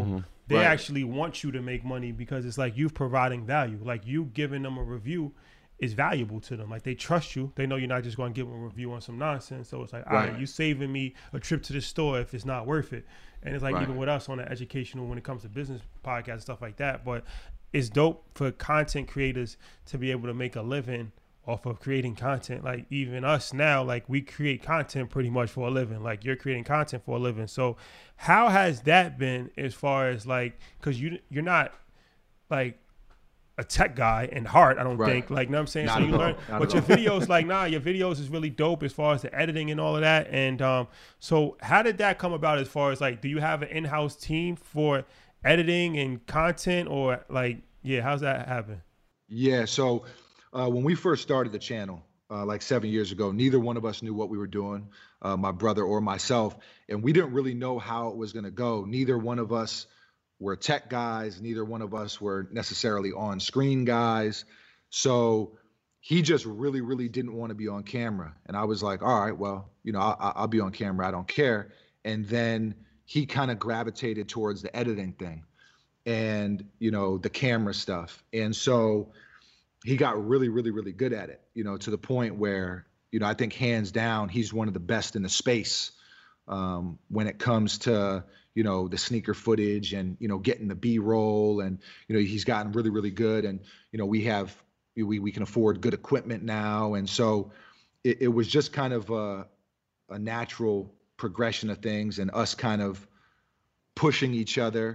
S1: they
S3: Right.
S1: actually want you to make money because it's like you providing value. Like you giving them a review is valuable to them. Like they trust you. They know you're not just going to give them a review on some nonsense. So it's like, all right,
S3: Right.
S1: you saving me a trip to the store if it's not worth it. And it's like
S3: Right.
S1: even with us on the educational when it comes to business podcasts and stuff like that. But it's dope for content creators to be able to make a living off of creating content. Like even us now, like we create content pretty much for a living. Like you're creating content for a living. So how has that been as far as like, because you're not like a tech guy in heart, I don't
S3: Right.
S1: think. Like, you know what I'm saying?
S3: Not
S1: So you
S3: at all.
S1: learn,
S3: Not
S1: but
S3: at
S1: your
S3: all.
S1: videos, like, your videos is really dope as far as the editing and all of that. And so how did that come about as far as like, do you have an in-house team for editing and content or like, yeah, how's that happen?
S3: Yeah. So when we first started the channel, like 7 years ago, neither one of us knew what we were doing, my brother or myself, and we didn't really know how it was going to go. Neither one of us were tech guys. Neither one of us were necessarily on screen guys. So he just really, really didn't want to be on camera. And I was like, all right, well, you know, I'll be on camera. I don't care. And then he kind of gravitated towards the editing thing and, you know, the camera stuff. And so he got really, really, really good at it, you know, to the point where, you know, I think hands down, he's one of the best in the space when it comes to, you know, the sneaker footage and, you know, getting the B-roll and, you know, he's gotten really, really good. And, you know, we can afford good equipment now. And so it was just kind of a natural progression of things and us kind of pushing each other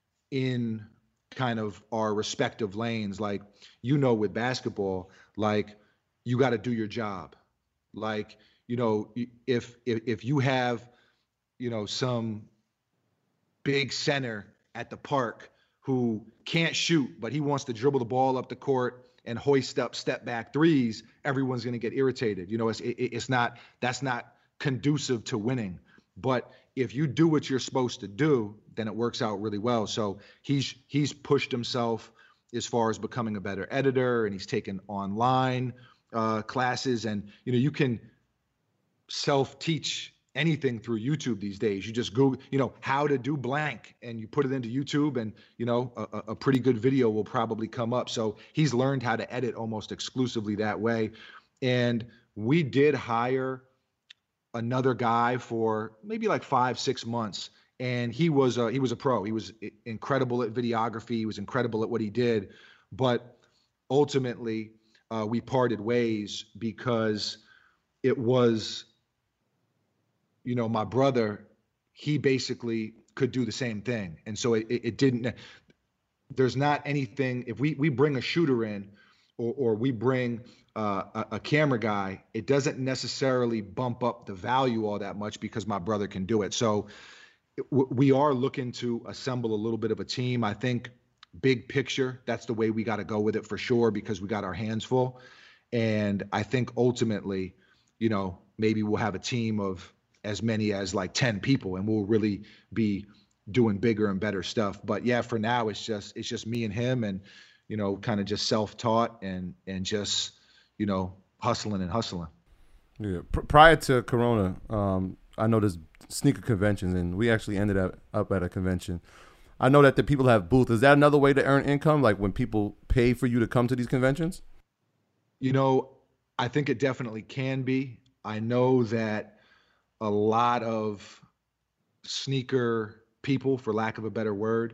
S3: in kind of our respective lanes. Like, you know, with basketball, like you got to do your job. Like, you know, if you have, you know, some big center at the park who can't shoot, but he wants to dribble the ball up the court and hoist up step back threes, everyone's going to get irritated. You know, that's not conducive to winning. But if you do what you're supposed to do, then it works out really well. So he's pushed himself as far as becoming a better editor, and he's taken online classes. And, you know, you can self-teach anything through YouTube these days. You just Google, you know, how to do blank, and you put it into YouTube, and, you know, a pretty good video will probably come up. So he's learned how to edit almost exclusively that way. And we did hire another guy for maybe like 5-6 months. And he was a pro. He was incredible at videography. He was incredible at what he did. But ultimately, we parted ways because it was, you know, my brother, he basically could do the same thing. And so it didn't, there's not anything, if we bring a shooter in or we bring a camera guy, it doesn't necessarily bump up the value all that much because my brother can do it. So we are looking to assemble a little bit of a team. I think big picture, that's the way we got to go with it for sure, because we got our hands full. And I think ultimately, you know, maybe we'll have a team of as many as like 10 people and we'll really be doing bigger and better stuff. But yeah, for now, it's just me and him, and, you know, kind of just self-taught and just, you know, hustling.
S2: Yeah. Prior to Corona, I know there's sneaker conventions, and we actually ended up at a convention. I know that the people have booths. Is that another way to earn income? Like when people pay for you to come to these conventions?
S3: You know, I think it definitely can be. I know that a lot of sneaker people, for lack of a better word,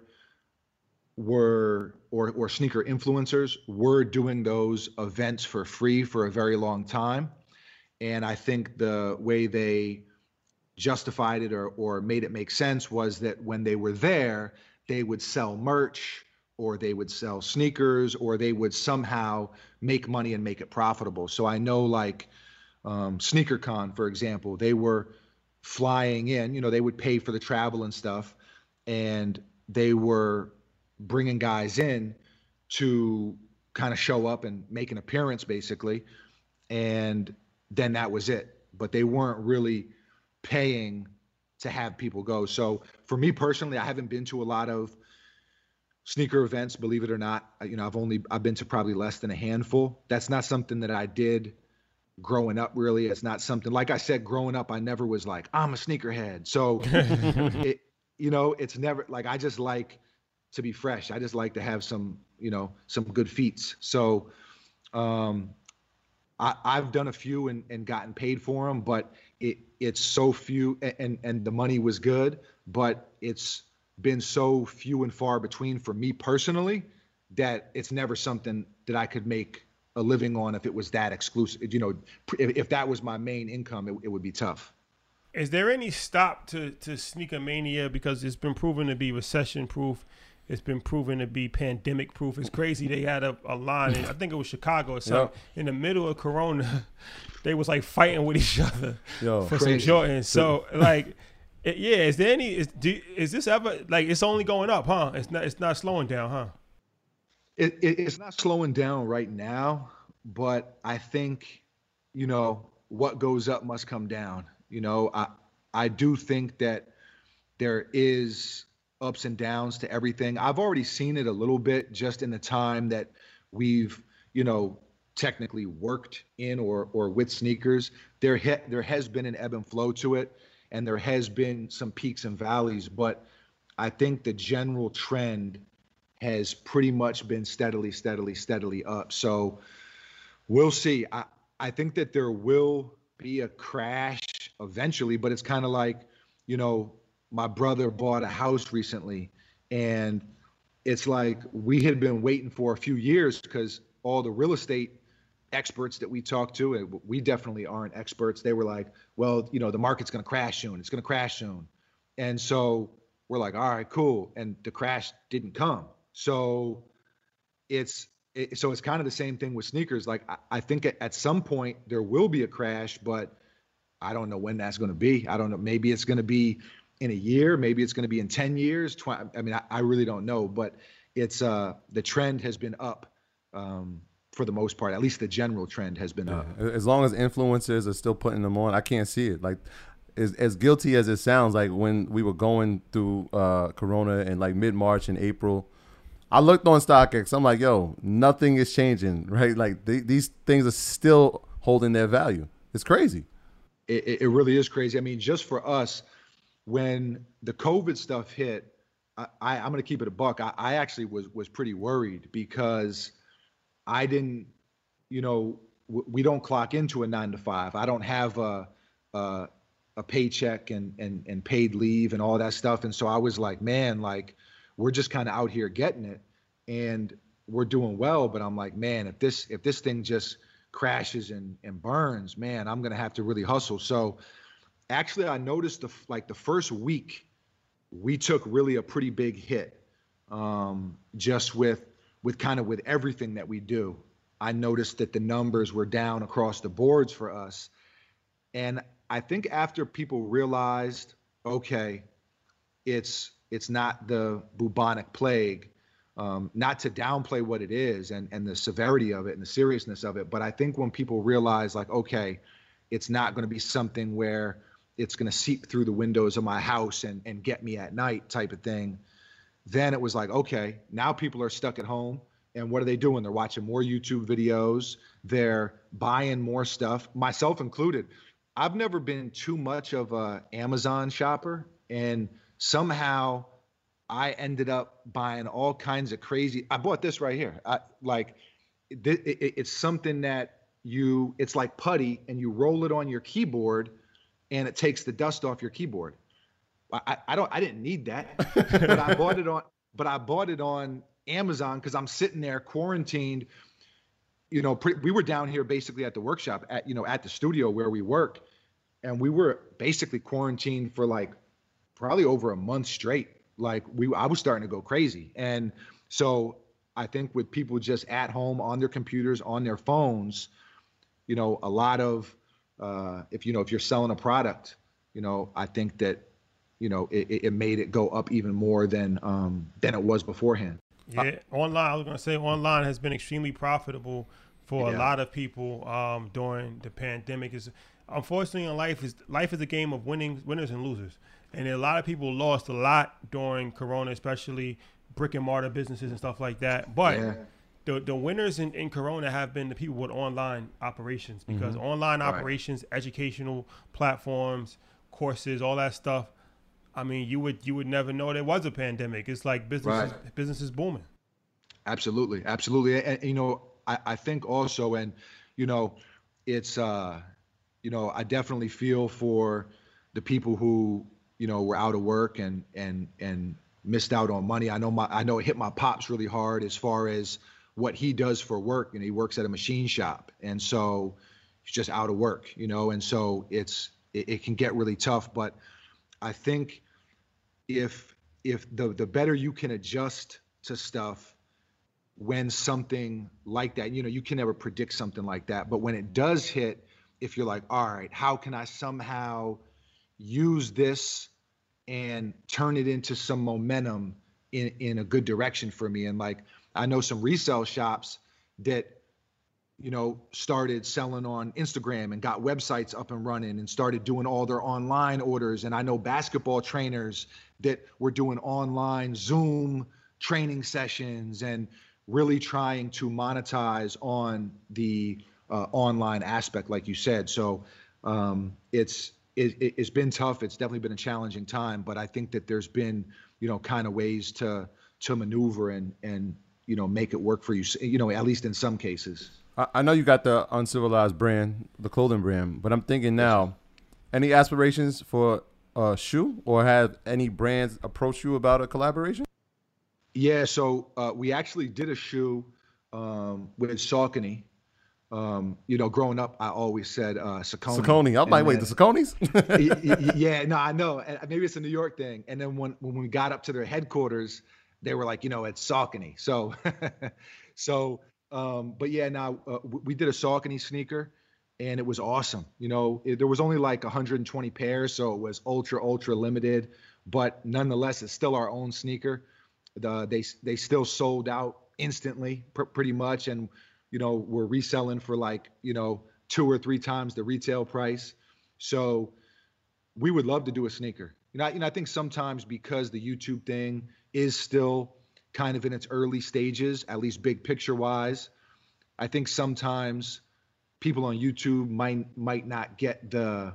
S3: were or sneaker influencers were doing those events for free for a very long time. And I think the way they justified it or made it make sense was that when they were there, they would sell merch, or they would sell sneakers, or they would somehow make money and make it profitable. So I know, like SneakerCon, for example, they were flying in, you know, they would pay for the travel and stuff, and they were bringing guys in to kind of show up and make an appearance basically. And then that was it. But they weren't really paying to have people go. So for me personally, I haven't been to a lot of sneaker events, believe it or not. You know, I've been to probably less than a handful. That's not something that I did growing up, really. It's not something, like I said, growing up, I never was like, I'm a sneakerhead. So, you know, it's never like, I just like to be fresh. I just like to have some, some good feats. So I've done a few and gotten paid for them, but it's so few, and the money was good, but it's been so few and far between for me personally that it's never something that I could make a living on if it was that exclusive. If that was my main income, it would be tough.
S1: Is there any stop to sneaker mania, because it's been proven to be recession proof? It's been proven to be pandemic proof. It's crazy. They had a line, I think it was Chicago or something, in the middle of Corona. They was like fighting with each other for some Jordans. So like, is there any? Is this ever like? It's only going up, huh? It's not slowing down, huh?
S3: It's not slowing down right now, but I think what goes up must come down. I do think that there is ups and downs to everything. I've already seen it a little bit just in the time that we've, technically worked in or with sneakers. There has been an ebb and flow to it, and there has been some peaks and valleys, but I think the general trend has pretty much been steadily up. So we'll see. I think that there will be a crash eventually, but it's kind of like, my brother bought a house recently, and it's like we had been waiting for a few years because all the real estate experts that we talked to, and we definitely aren't experts, they were like, well, the market's going to crash soon. It's going to crash soon. And so we're like, all right, cool. And the crash didn't come. So it's kind of the same thing with sneakers. Like, I think at some point there will be a crash, but I don't know when that's going to be. I don't know. Maybe it's going to be in a year, maybe it's going to be in 10 years. I really don't know, but it's the trend has been up for the most part. At least the general trend has been up.
S2: As long as influencers are still putting them on, I can't see it. Like, as guilty as it sounds, like when we were going through Corona in like mid-March and April, I looked on StockX. I'm like, yo, nothing is changing, right? Like these things are still holding their value. It's crazy.
S3: It really is crazy. I mean, just for us, when the COVID stuff hit, I'm going to keep it a buck. I actually was pretty worried because I didn't, we don't clock into a 9 to 5. I don't have a paycheck and paid leave and all that stuff. And so I was like, man, like we're just kind of out here getting it and we're doing well. But I'm like, man, if this thing just crashes and burns, man, I'm going to have to really hustle. So actually, I noticed the first week we took really a pretty big hit, just with everything that we do. I noticed that the numbers were down across the boards for us, and I think after people realized, okay, it's not the bubonic plague, not to downplay what it is and the severity of it and the seriousness of it, but I think when people realize, like, okay, it's not going to be something where it's going to seep through the windows of my house and get me at night type of thing, then it was like, okay, now people are stuck at home. And what are they doing? They're watching more YouTube videos. They're buying more stuff, myself included. I've never been too much of a Amazon shopper. And somehow I ended up buying all kinds of crazy. I bought this right here. It's something that it's like putty, and you roll it on your keyboard and it takes the dust off your keyboard. I didn't need that, but I bought it on Amazon because I'm sitting there quarantined. We were down here basically at the workshop at the studio where we work, and we were basically quarantined for like probably over a month straight. Like I was starting to go crazy. And so I think with people just at home on their computers, on their phones, a lot of, if you're selling a product, I think that, it made it go up even more than it was beforehand.
S1: Yeah, online. I was going to say online has been extremely profitable for a lot of people during the pandemic. Unfortunately, in life is a game of winners and losers, and a lot of people lost a lot during Corona, especially brick and mortar businesses and stuff like that. But the winners in Corona have been the people with online operations, because online operations, educational platforms, courses, all that stuff I mean, you would never know there was a pandemic. It's like business is booming.
S3: Absolutely, absolutely. And you know, I think also, and you know, it's you know, I definitely feel for the people who, you know, were out of work and missed out on money. I know it hit my pops really hard as far as what he does for work, and he works at a machine shop, and so he's just out of work, you know, and so it can get really tough. But I think if the better you can adjust to stuff when something like that, you know, you can never predict something like that, but when it does hit, if you're like, all right, how can I somehow use this and turn it into some momentum in a good direction for me? And like, I know some resale shops that, you know, started selling on Instagram and got websites up and running and started doing all their online orders. And I know basketball trainers that were doing online Zoom training sessions and really trying to monetize on the online aspect, like you said. So it's been tough. It's definitely been a challenging time, but I think that there's been, you know, kind of ways to maneuver and, you know, make it work for you, you know, at least in some cases.
S2: I know you got the Uncivilized brand, the clothing brand, but I'm thinking now, any aspirations for a shoe, or have any brands approached you about a collaboration?
S3: Yeah, so we actually did a shoe with Saucony. You know, growing up, I always said Saucony.
S2: Saucony. I'm like, wait, the Sauconys?
S3: Yeah, no, I know. Maybe it's a New York thing. And then when we got up to their headquarters, they were like, you know, it's Saucony. So, but yeah, now we did a Saucony sneaker, and it was awesome. You know, there was only like 120 pairs, so it was ultra limited. But nonetheless, it's still our own sneaker. They still sold out instantly, pretty much, and you know, we're reselling for like, you know, 2 or 3 times the retail price. So we would love to do a sneaker. You know, I think sometimes because the YouTube thing is still kind of in its early stages, at least big picture wise, I think sometimes people on YouTube might not get the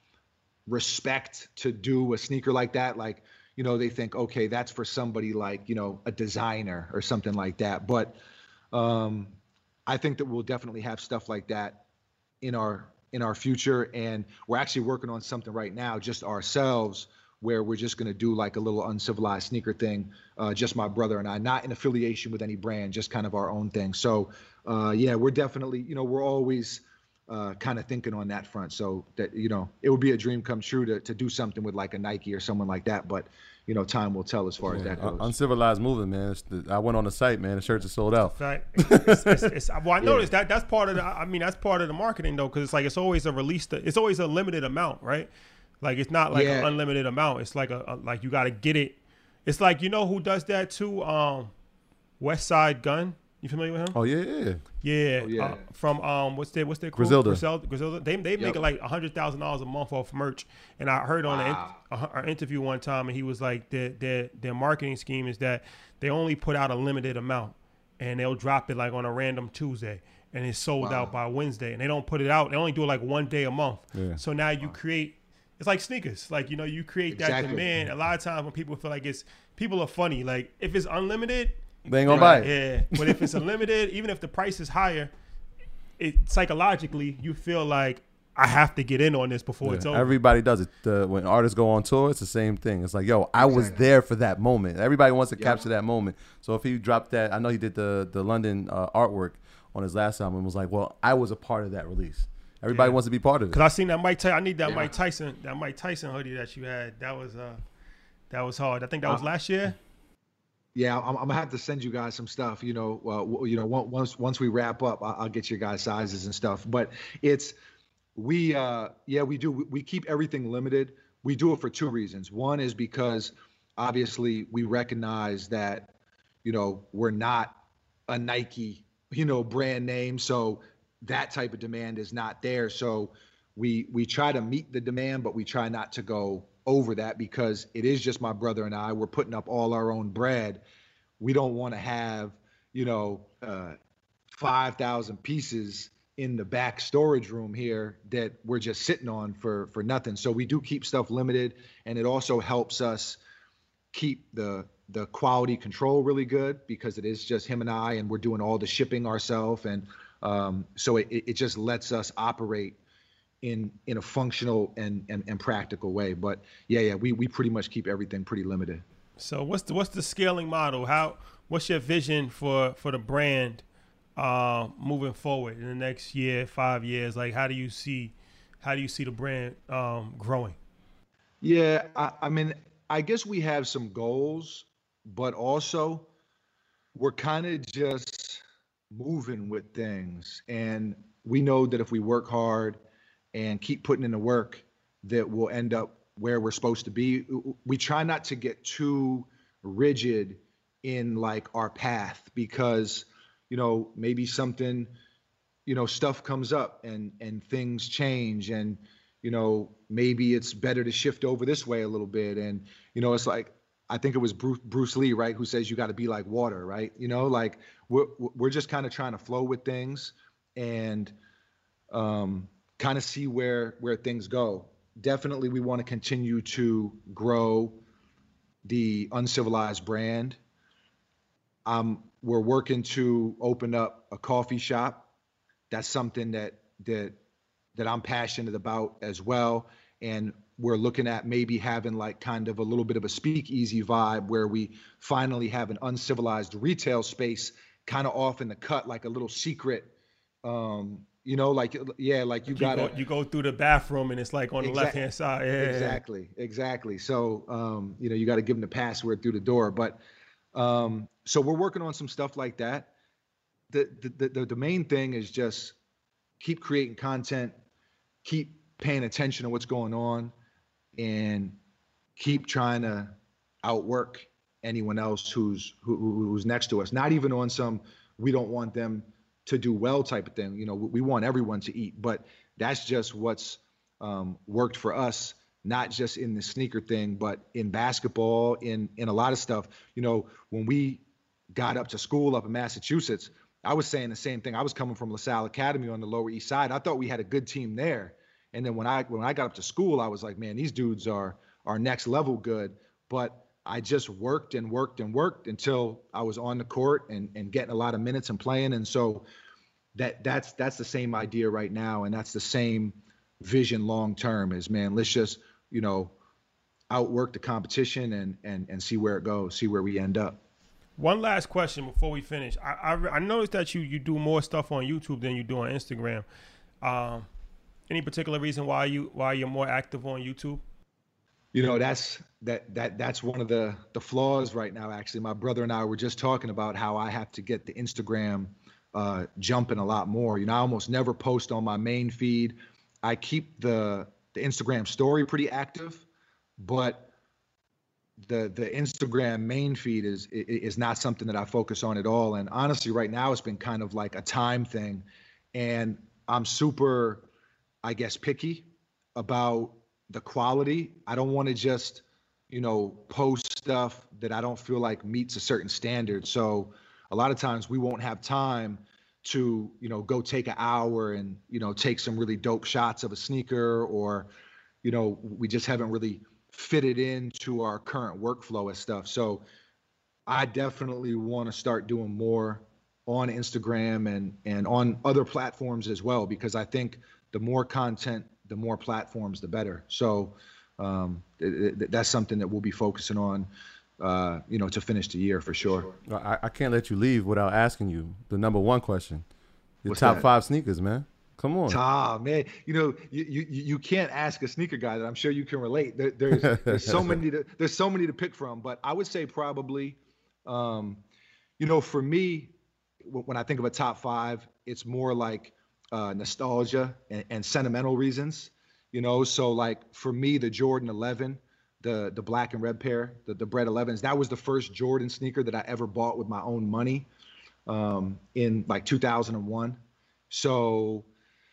S3: respect to do a sneaker like that. Like, you know, they think, okay, that's for somebody like, you know, a designer or something like that. But I think that we'll definitely have stuff like that in our future. And we're actually working on something right now, just ourselves, where we're just going to do like a little Uncivilized sneaker thing, just my brother and I, not in affiliation with any brand, just kind of our own thing. So yeah, we're definitely, you know, we're always kind of thinking on that front. So that, you know, it would be a dream come true to do something with like a Nike or someone like that. But, you know, time will tell as far as that goes.
S2: Uncivilized moving, man. I went on the site, man. The shirts are sold out.
S1: Right. Well, I noticed that's part of the. I mean, that's part of the marketing though, because it's like it's always a release. It's always a limited amount, right? Like it's not like an unlimited amount. It's like like you got to get it. It's like, you know who does that too? West Side Gun. You familiar with him?
S2: Oh yeah.
S1: Yeah.
S2: Oh, yeah.
S1: From what's their crew?
S2: Griselda.
S1: They make like $100,000 a month off merch. And I heard on an interview one time, and he was like, their marketing scheme is that they only put out a limited amount, and they'll drop it like on a random Tuesday, and it's sold out by Wednesday. And they don't put it out. They only do it like one day a month. Yeah. So now you create. It's like sneakers. Like, you know, you create that demand. A lot of times when people feel like people are funny. Like if it's unlimited,
S2: they ain't gonna buy it.
S1: Yeah, but if it's unlimited, even if the price is higher, it psychologically you feel like I have to get in on this before it's over.
S2: Everybody does it. When artists go on tour, it's the same thing. It's like, yo, I was there for that moment. Everybody wants to capture that moment. So if he dropped that, I know he did the London artwork on his last album and was like, well, I was a part of that release. Everybody wants to be part of it.
S1: Because I seen that Mike Tyson. I need that Mike Tyson hoodie that you had. That was hard. I think that was last year.
S3: Yeah, I'm gonna have to send you guys some stuff. You know, once we wrap up, I'll get you guys sizes and stuff. But we do. We keep everything limited. We do it for 2 reasons. One is because obviously we recognize that, you know, we're not a Nike, you know, brand name, so that type of demand is not there. So we try to meet the demand, but we try not to go over that, because it is just my brother and I. We're putting up all our own bread. We don't want to have, you know, 5,000 pieces in the back storage room here that we're just sitting on for nothing. So we do keep stuff limited, and it also helps us keep the quality control really good because it is just him and I, and we're doing all the shipping ourselves. And so it just lets us operate in a functional and practical way. But yeah, we pretty much keep everything pretty limited.
S1: So what's the scaling model? What's your vision for the brand moving forward in the next year, 5 years? Like, how do you see the brand growing?
S3: Yeah, I mean, I guess we have some goals, but also we're kind of just moving with things. And we know that if we work hard and keep putting in the work, that we'll end up where we're supposed to be. We try not to get too rigid in like our path because, maybe something, stuff comes up and things change, and, maybe it's better to shift over this way a little bit. And, it's like, I think it was Bruce Lee, right, who says you got to be like water, right? Like we're just kind of trying to flow with things and kind of see where things go. Definitely, we want to continue to grow the Uncivilized brand. We're working to open up a coffee shop. That's something that I'm passionate about as well. And we're looking at maybe having like kind of a little bit of a speakeasy vibe where we finally have an uncivilized retail space kind of off in the cut, like a little secret, like you
S1: go through the bathroom and it's like on the left-hand side. Yeah.
S3: Exactly. So, you got to give them the password through the door, but, so we're working on some stuff like that. The main thing is just keep creating content, keep paying attention to what's going on, and keep trying to outwork anyone else who's next to us. Not even on some, we don't want them to do well type of thing. We want everyone to eat, but that's just what's worked for us, not just in the sneaker thing, but in basketball, in a lot of stuff. When we got up to school up in Massachusetts, I was saying the same thing. I was coming from LaSalle Academy on the Lower East Side. I thought we had a good team there. And then when I got up to school, I was like, man, these dudes are next level good. But I just worked and worked and worked until I was on the court and getting a lot of minutes and playing. And so that's the same idea right now. And that's the same vision long term is, man, let's just, outwork the competition and see where it goes, see where we end up.
S1: One last question before we finish. I noticed that you do more stuff on YouTube than you do on Instagram. Any particular reason why you're more active on YouTube?
S3: That's one of the flaws right now. Actually, my brother and I were just talking about how I have to get the Instagram jumping a lot more. I almost never post on my main feed. I keep the Instagram story pretty active, but the Instagram main feed is not something that I focus on at all. And honestly, right now it's been kind of like a time thing, and I'm super, I guess, picky about the quality. I don't want to just, post stuff that I don't feel like meets a certain standard. So a lot of times we won't have time to, go take an hour and, take some really dope shots of a sneaker, or, we just haven't really fitted into our current workflow and stuff. So I definitely want to start doing more on Instagram and on other platforms as well, because I think the more content, the more platforms, the better. So that's something that we'll be focusing on, to finish the year for sure.
S2: I can't let you leave without asking you the number one question. Your
S3: What's
S2: top
S3: that?
S2: 5 sneakers, man. Come on.
S3: Man, you can't ask a sneaker guy that I'm sure you can relate. There's so many to pick from, but I would say probably, for me, when I think of a top 5, it's more like nostalgia and sentimental reasons. So like for me, the Jordan 11, the black and red pair, the Bred 11s, that was the first Jordan sneaker that I ever bought with my own money in like 2001. So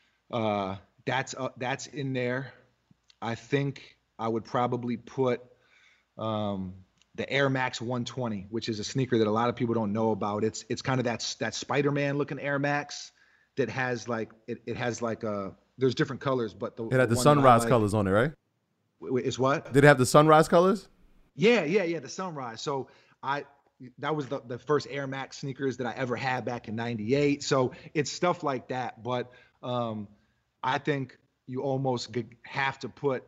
S3: that's in there. I think I would probably put the Air Max 120, which is a sneaker that a lot of people don't know about. It's kind of that Spider-Man looking Air Max that has like it has like a there's different colors, but
S2: It had the
S3: one that I
S2: sunrise
S3: like-
S2: colors on it, right?
S3: Is what?
S2: Did it have the sunrise colors?
S3: Yeah, the sunrise. So that was the first Air Max sneakers that I ever had back in '98. So it's stuff like that. But I think you almost have to put,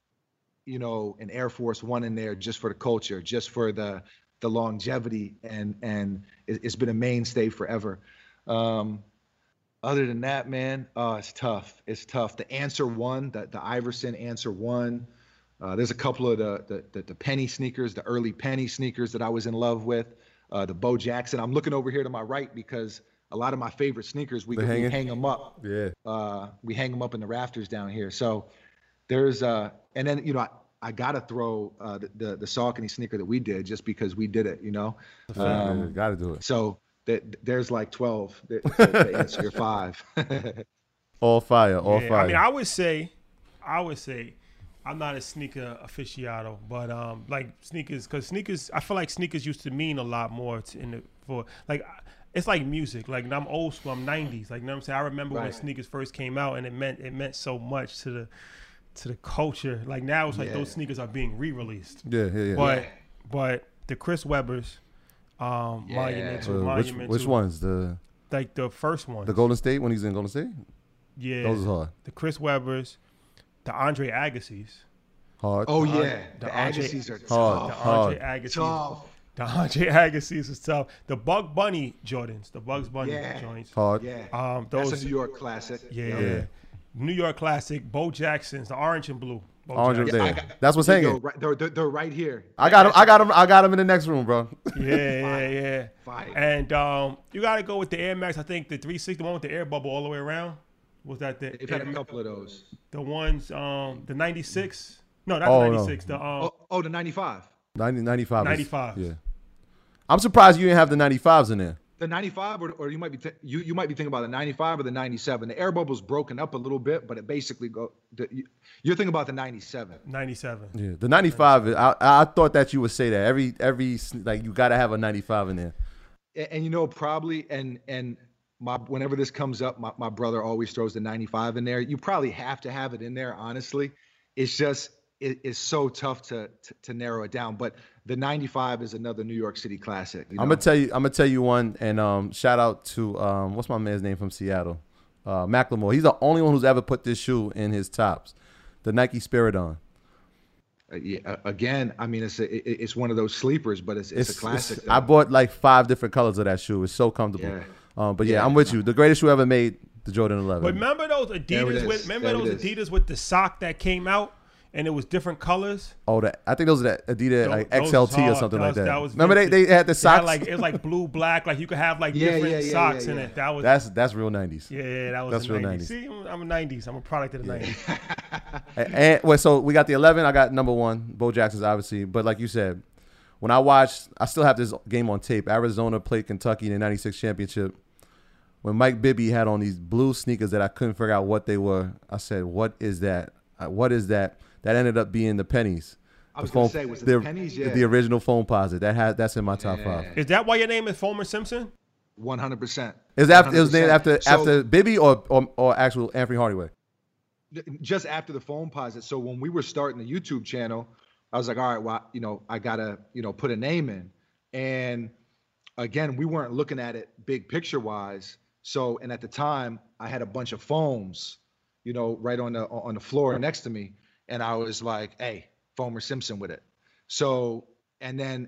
S3: an Air Force One in there just for the culture, just for the longevity, and it's been a mainstay forever. Other than that, man, it's tough. It's tough. The Answer One, the Iverson Answer One. There's a couple of the penny sneakers, the early penny sneakers that I was in love with. The Bo Jackson. I'm looking over here to my right because a lot of my favorite sneakers, we hang them up.
S2: Yeah.
S3: We hang them up in the rafters down here. So there's and then I gotta throw the Saucony sneaker that we did just because we did it.
S2: Gotta do it.
S3: So there's like 12 to answer your 5.
S2: All fire.
S1: Yeah, I mean, I would say, I'm not a sneaker aficionado, but like sneakers, because sneakers, I feel like sneakers used to mean a lot more it's like music. Like I'm old school, I'm 90s. Like, you know what I'm saying? I remember when sneakers first came out, and it meant so much to the culture. Like now it's like those sneakers are being re-released.
S2: Yeah.
S1: But the Chris Webbers, monumental.
S2: Which ones? The
S1: first ones.
S2: The Golden State, when he's in Golden State?
S1: Yeah.
S2: Those are hard.
S1: The Chris Webbers, the Andre Agassi's.
S2: Hard.
S3: Oh yeah, the Agassi's are tough.
S1: The Andre Agassi's. The Andre Agassi's is tough. The Bug Bunny Jordans, the Bugs Bunny joints.
S2: Hard.
S3: Yeah.
S1: Those,
S3: that's a New York classic.
S1: Yeah. New York classic. Bo Jackson's, the orange and blue.
S2: Orange and there. That's what's hanging.
S3: They're right here.
S2: I got them in the next room, bro.
S1: Yeah.
S3: Fire.
S1: And you got to go with the Air Max. I think the 360, the one with the air bubble all the way around. Was that the?
S3: They've had a couple of those.
S1: The ones, the 96. No, not the 96.
S2: No.
S3: The 95.
S2: 95.
S1: 95.
S2: Yeah. I'm surprised you didn't have the 95s in there.
S3: The 95, or you might be you might be thinking about the 95 or the 97. The air bubble's broken up a little bit, but it basically you're thinking about the 97.
S1: 97.
S2: Yeah, the 95. I thought that you would say that every like you got to have a 95 in there.
S3: And probably whenever this comes up, my brother always throws the 95 in there. You probably have to have it in there. Honestly, it's just it's so tough to narrow it down. But the 95 is another New York City classic.
S2: I'm gonna tell you one, and shout out to what's my man's name from Seattle, Macklemore. He's the only one who's ever put this shoe in his tops, the Nike Spiridon.
S3: Again, I mean, it's one of those sleepers, but it's a classic.
S2: I bought like 5 different colors of that shoe. It's so comfortable.
S3: Yeah.
S2: But I'm with you. The greatest shoe ever made, the Jordan 11.
S1: But remember those Adidas Adidas with the sock that came out? And it was different colors.
S2: Oh, I think those are that Adidas like XLT or something like that. Remember
S1: vintage.
S2: they had the socks.
S1: It was like blue, black. Like you could have like different socks in it.
S2: That's real 90s.
S1: Yeah, that's real 90s. See, I'm a 90s. I'm a product of the 90s.
S2: So we got the 11. I got number 1, Bo Jackson's obviously. But like you said, when I still have this game on tape. Arizona played Kentucky in the '96 championship. When Mike Bibby had on these blue sneakers that I couldn't figure out what they were, I said, "What is that? What is that?" That ended up being the pennies.
S3: I was going to say, was it the pennies? Yeah.
S2: The original foam posit. That's in my top 5.
S1: Is that why your name is Foamer Simpson?
S3: 100%.
S2: It was named after Bibby or actual Anthony Hardaway?
S3: Just after the foam posit. So when we were starting the YouTube channel, I was like, all right, well, I gotta, put a name in. And again, we weren't looking at it big picture wise. So, and at the time, I had a bunch of foams, right on the floor next to me. And I was like, hey, Foamer Simpson with it. So, and then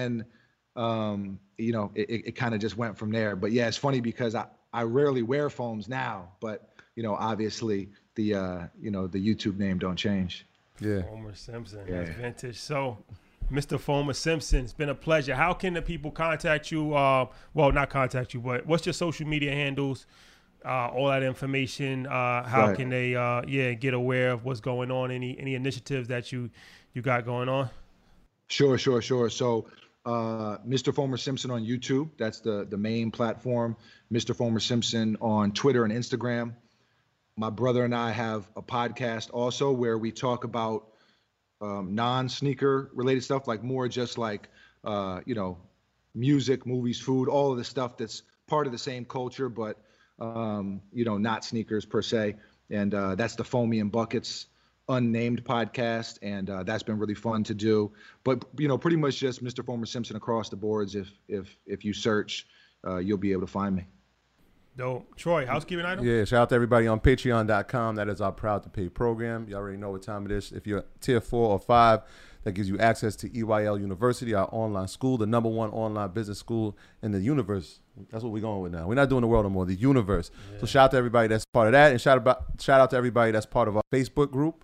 S3: it kind of just went from there. But yeah, it's funny because I rarely wear foams now, but obviously the YouTube name don't change.
S2: Yeah.
S1: Foamer Simpson, that's vintage. So, Mr. Foamer Simpson, it's been a pleasure. How can the people contact you? Well, not contact you, but what's your social media handles? All that information. How can they get aware of what's going on? Any initiatives that you got going on?
S3: Sure. So Mr. Foamer Simpson on YouTube, that's the main platform. Mr. Foamer Simpson on Twitter and Instagram. My brother and I have a podcast also where we talk about non-sneaker related stuff, like more just like music, movies, food, all of the stuff that's part of the same culture, but not sneakers per se. And that's the Foamy and Buckets unnamed podcast, and that's been really fun to do. But pretty much just Mr. Foamer Simpson across the boards. If you search, you'll be able to find me.
S1: Dope. Troy, housekeeping item?
S2: Yeah, shout out to everybody on patreon.com. That is our Proud to Pay program. You already know what time it is. If you're tier 4 or 5, that gives you access to EYL University, our online school, the #1 online business school in the universe. That's what we're going with now. We're not doing the world no more, the universe. Yeah. So shout out to everybody that's part of that, and shout out to everybody that's part of our Facebook group.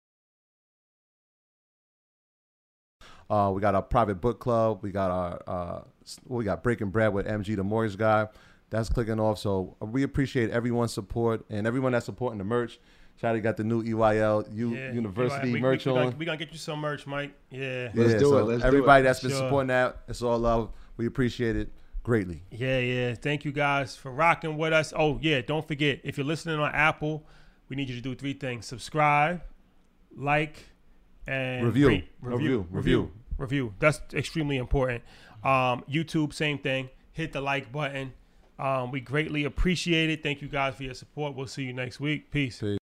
S2: We got our private book club. We got our we got Breaking Bread with MG, the mortgage guy. That's clicking off. So we appreciate everyone's support and everyone that's supporting the merch. Shotty got the new EYL University merch on.
S1: We're going to get you some merch, Mike. Yeah.
S3: Let's do it. Let's
S2: everybody
S3: do it.
S2: That's been supporting that, it's all love. We appreciate it greatly.
S1: Yeah. Thank you guys for rocking with us. Oh, yeah, don't forget, if you're listening on Apple, we need you to do 3 things. Subscribe, like, and
S2: review.
S1: Review. That's extremely important. YouTube, same thing. Hit the like button. We greatly appreciate it. Thank you guys for your support. We'll see you next week. Peace.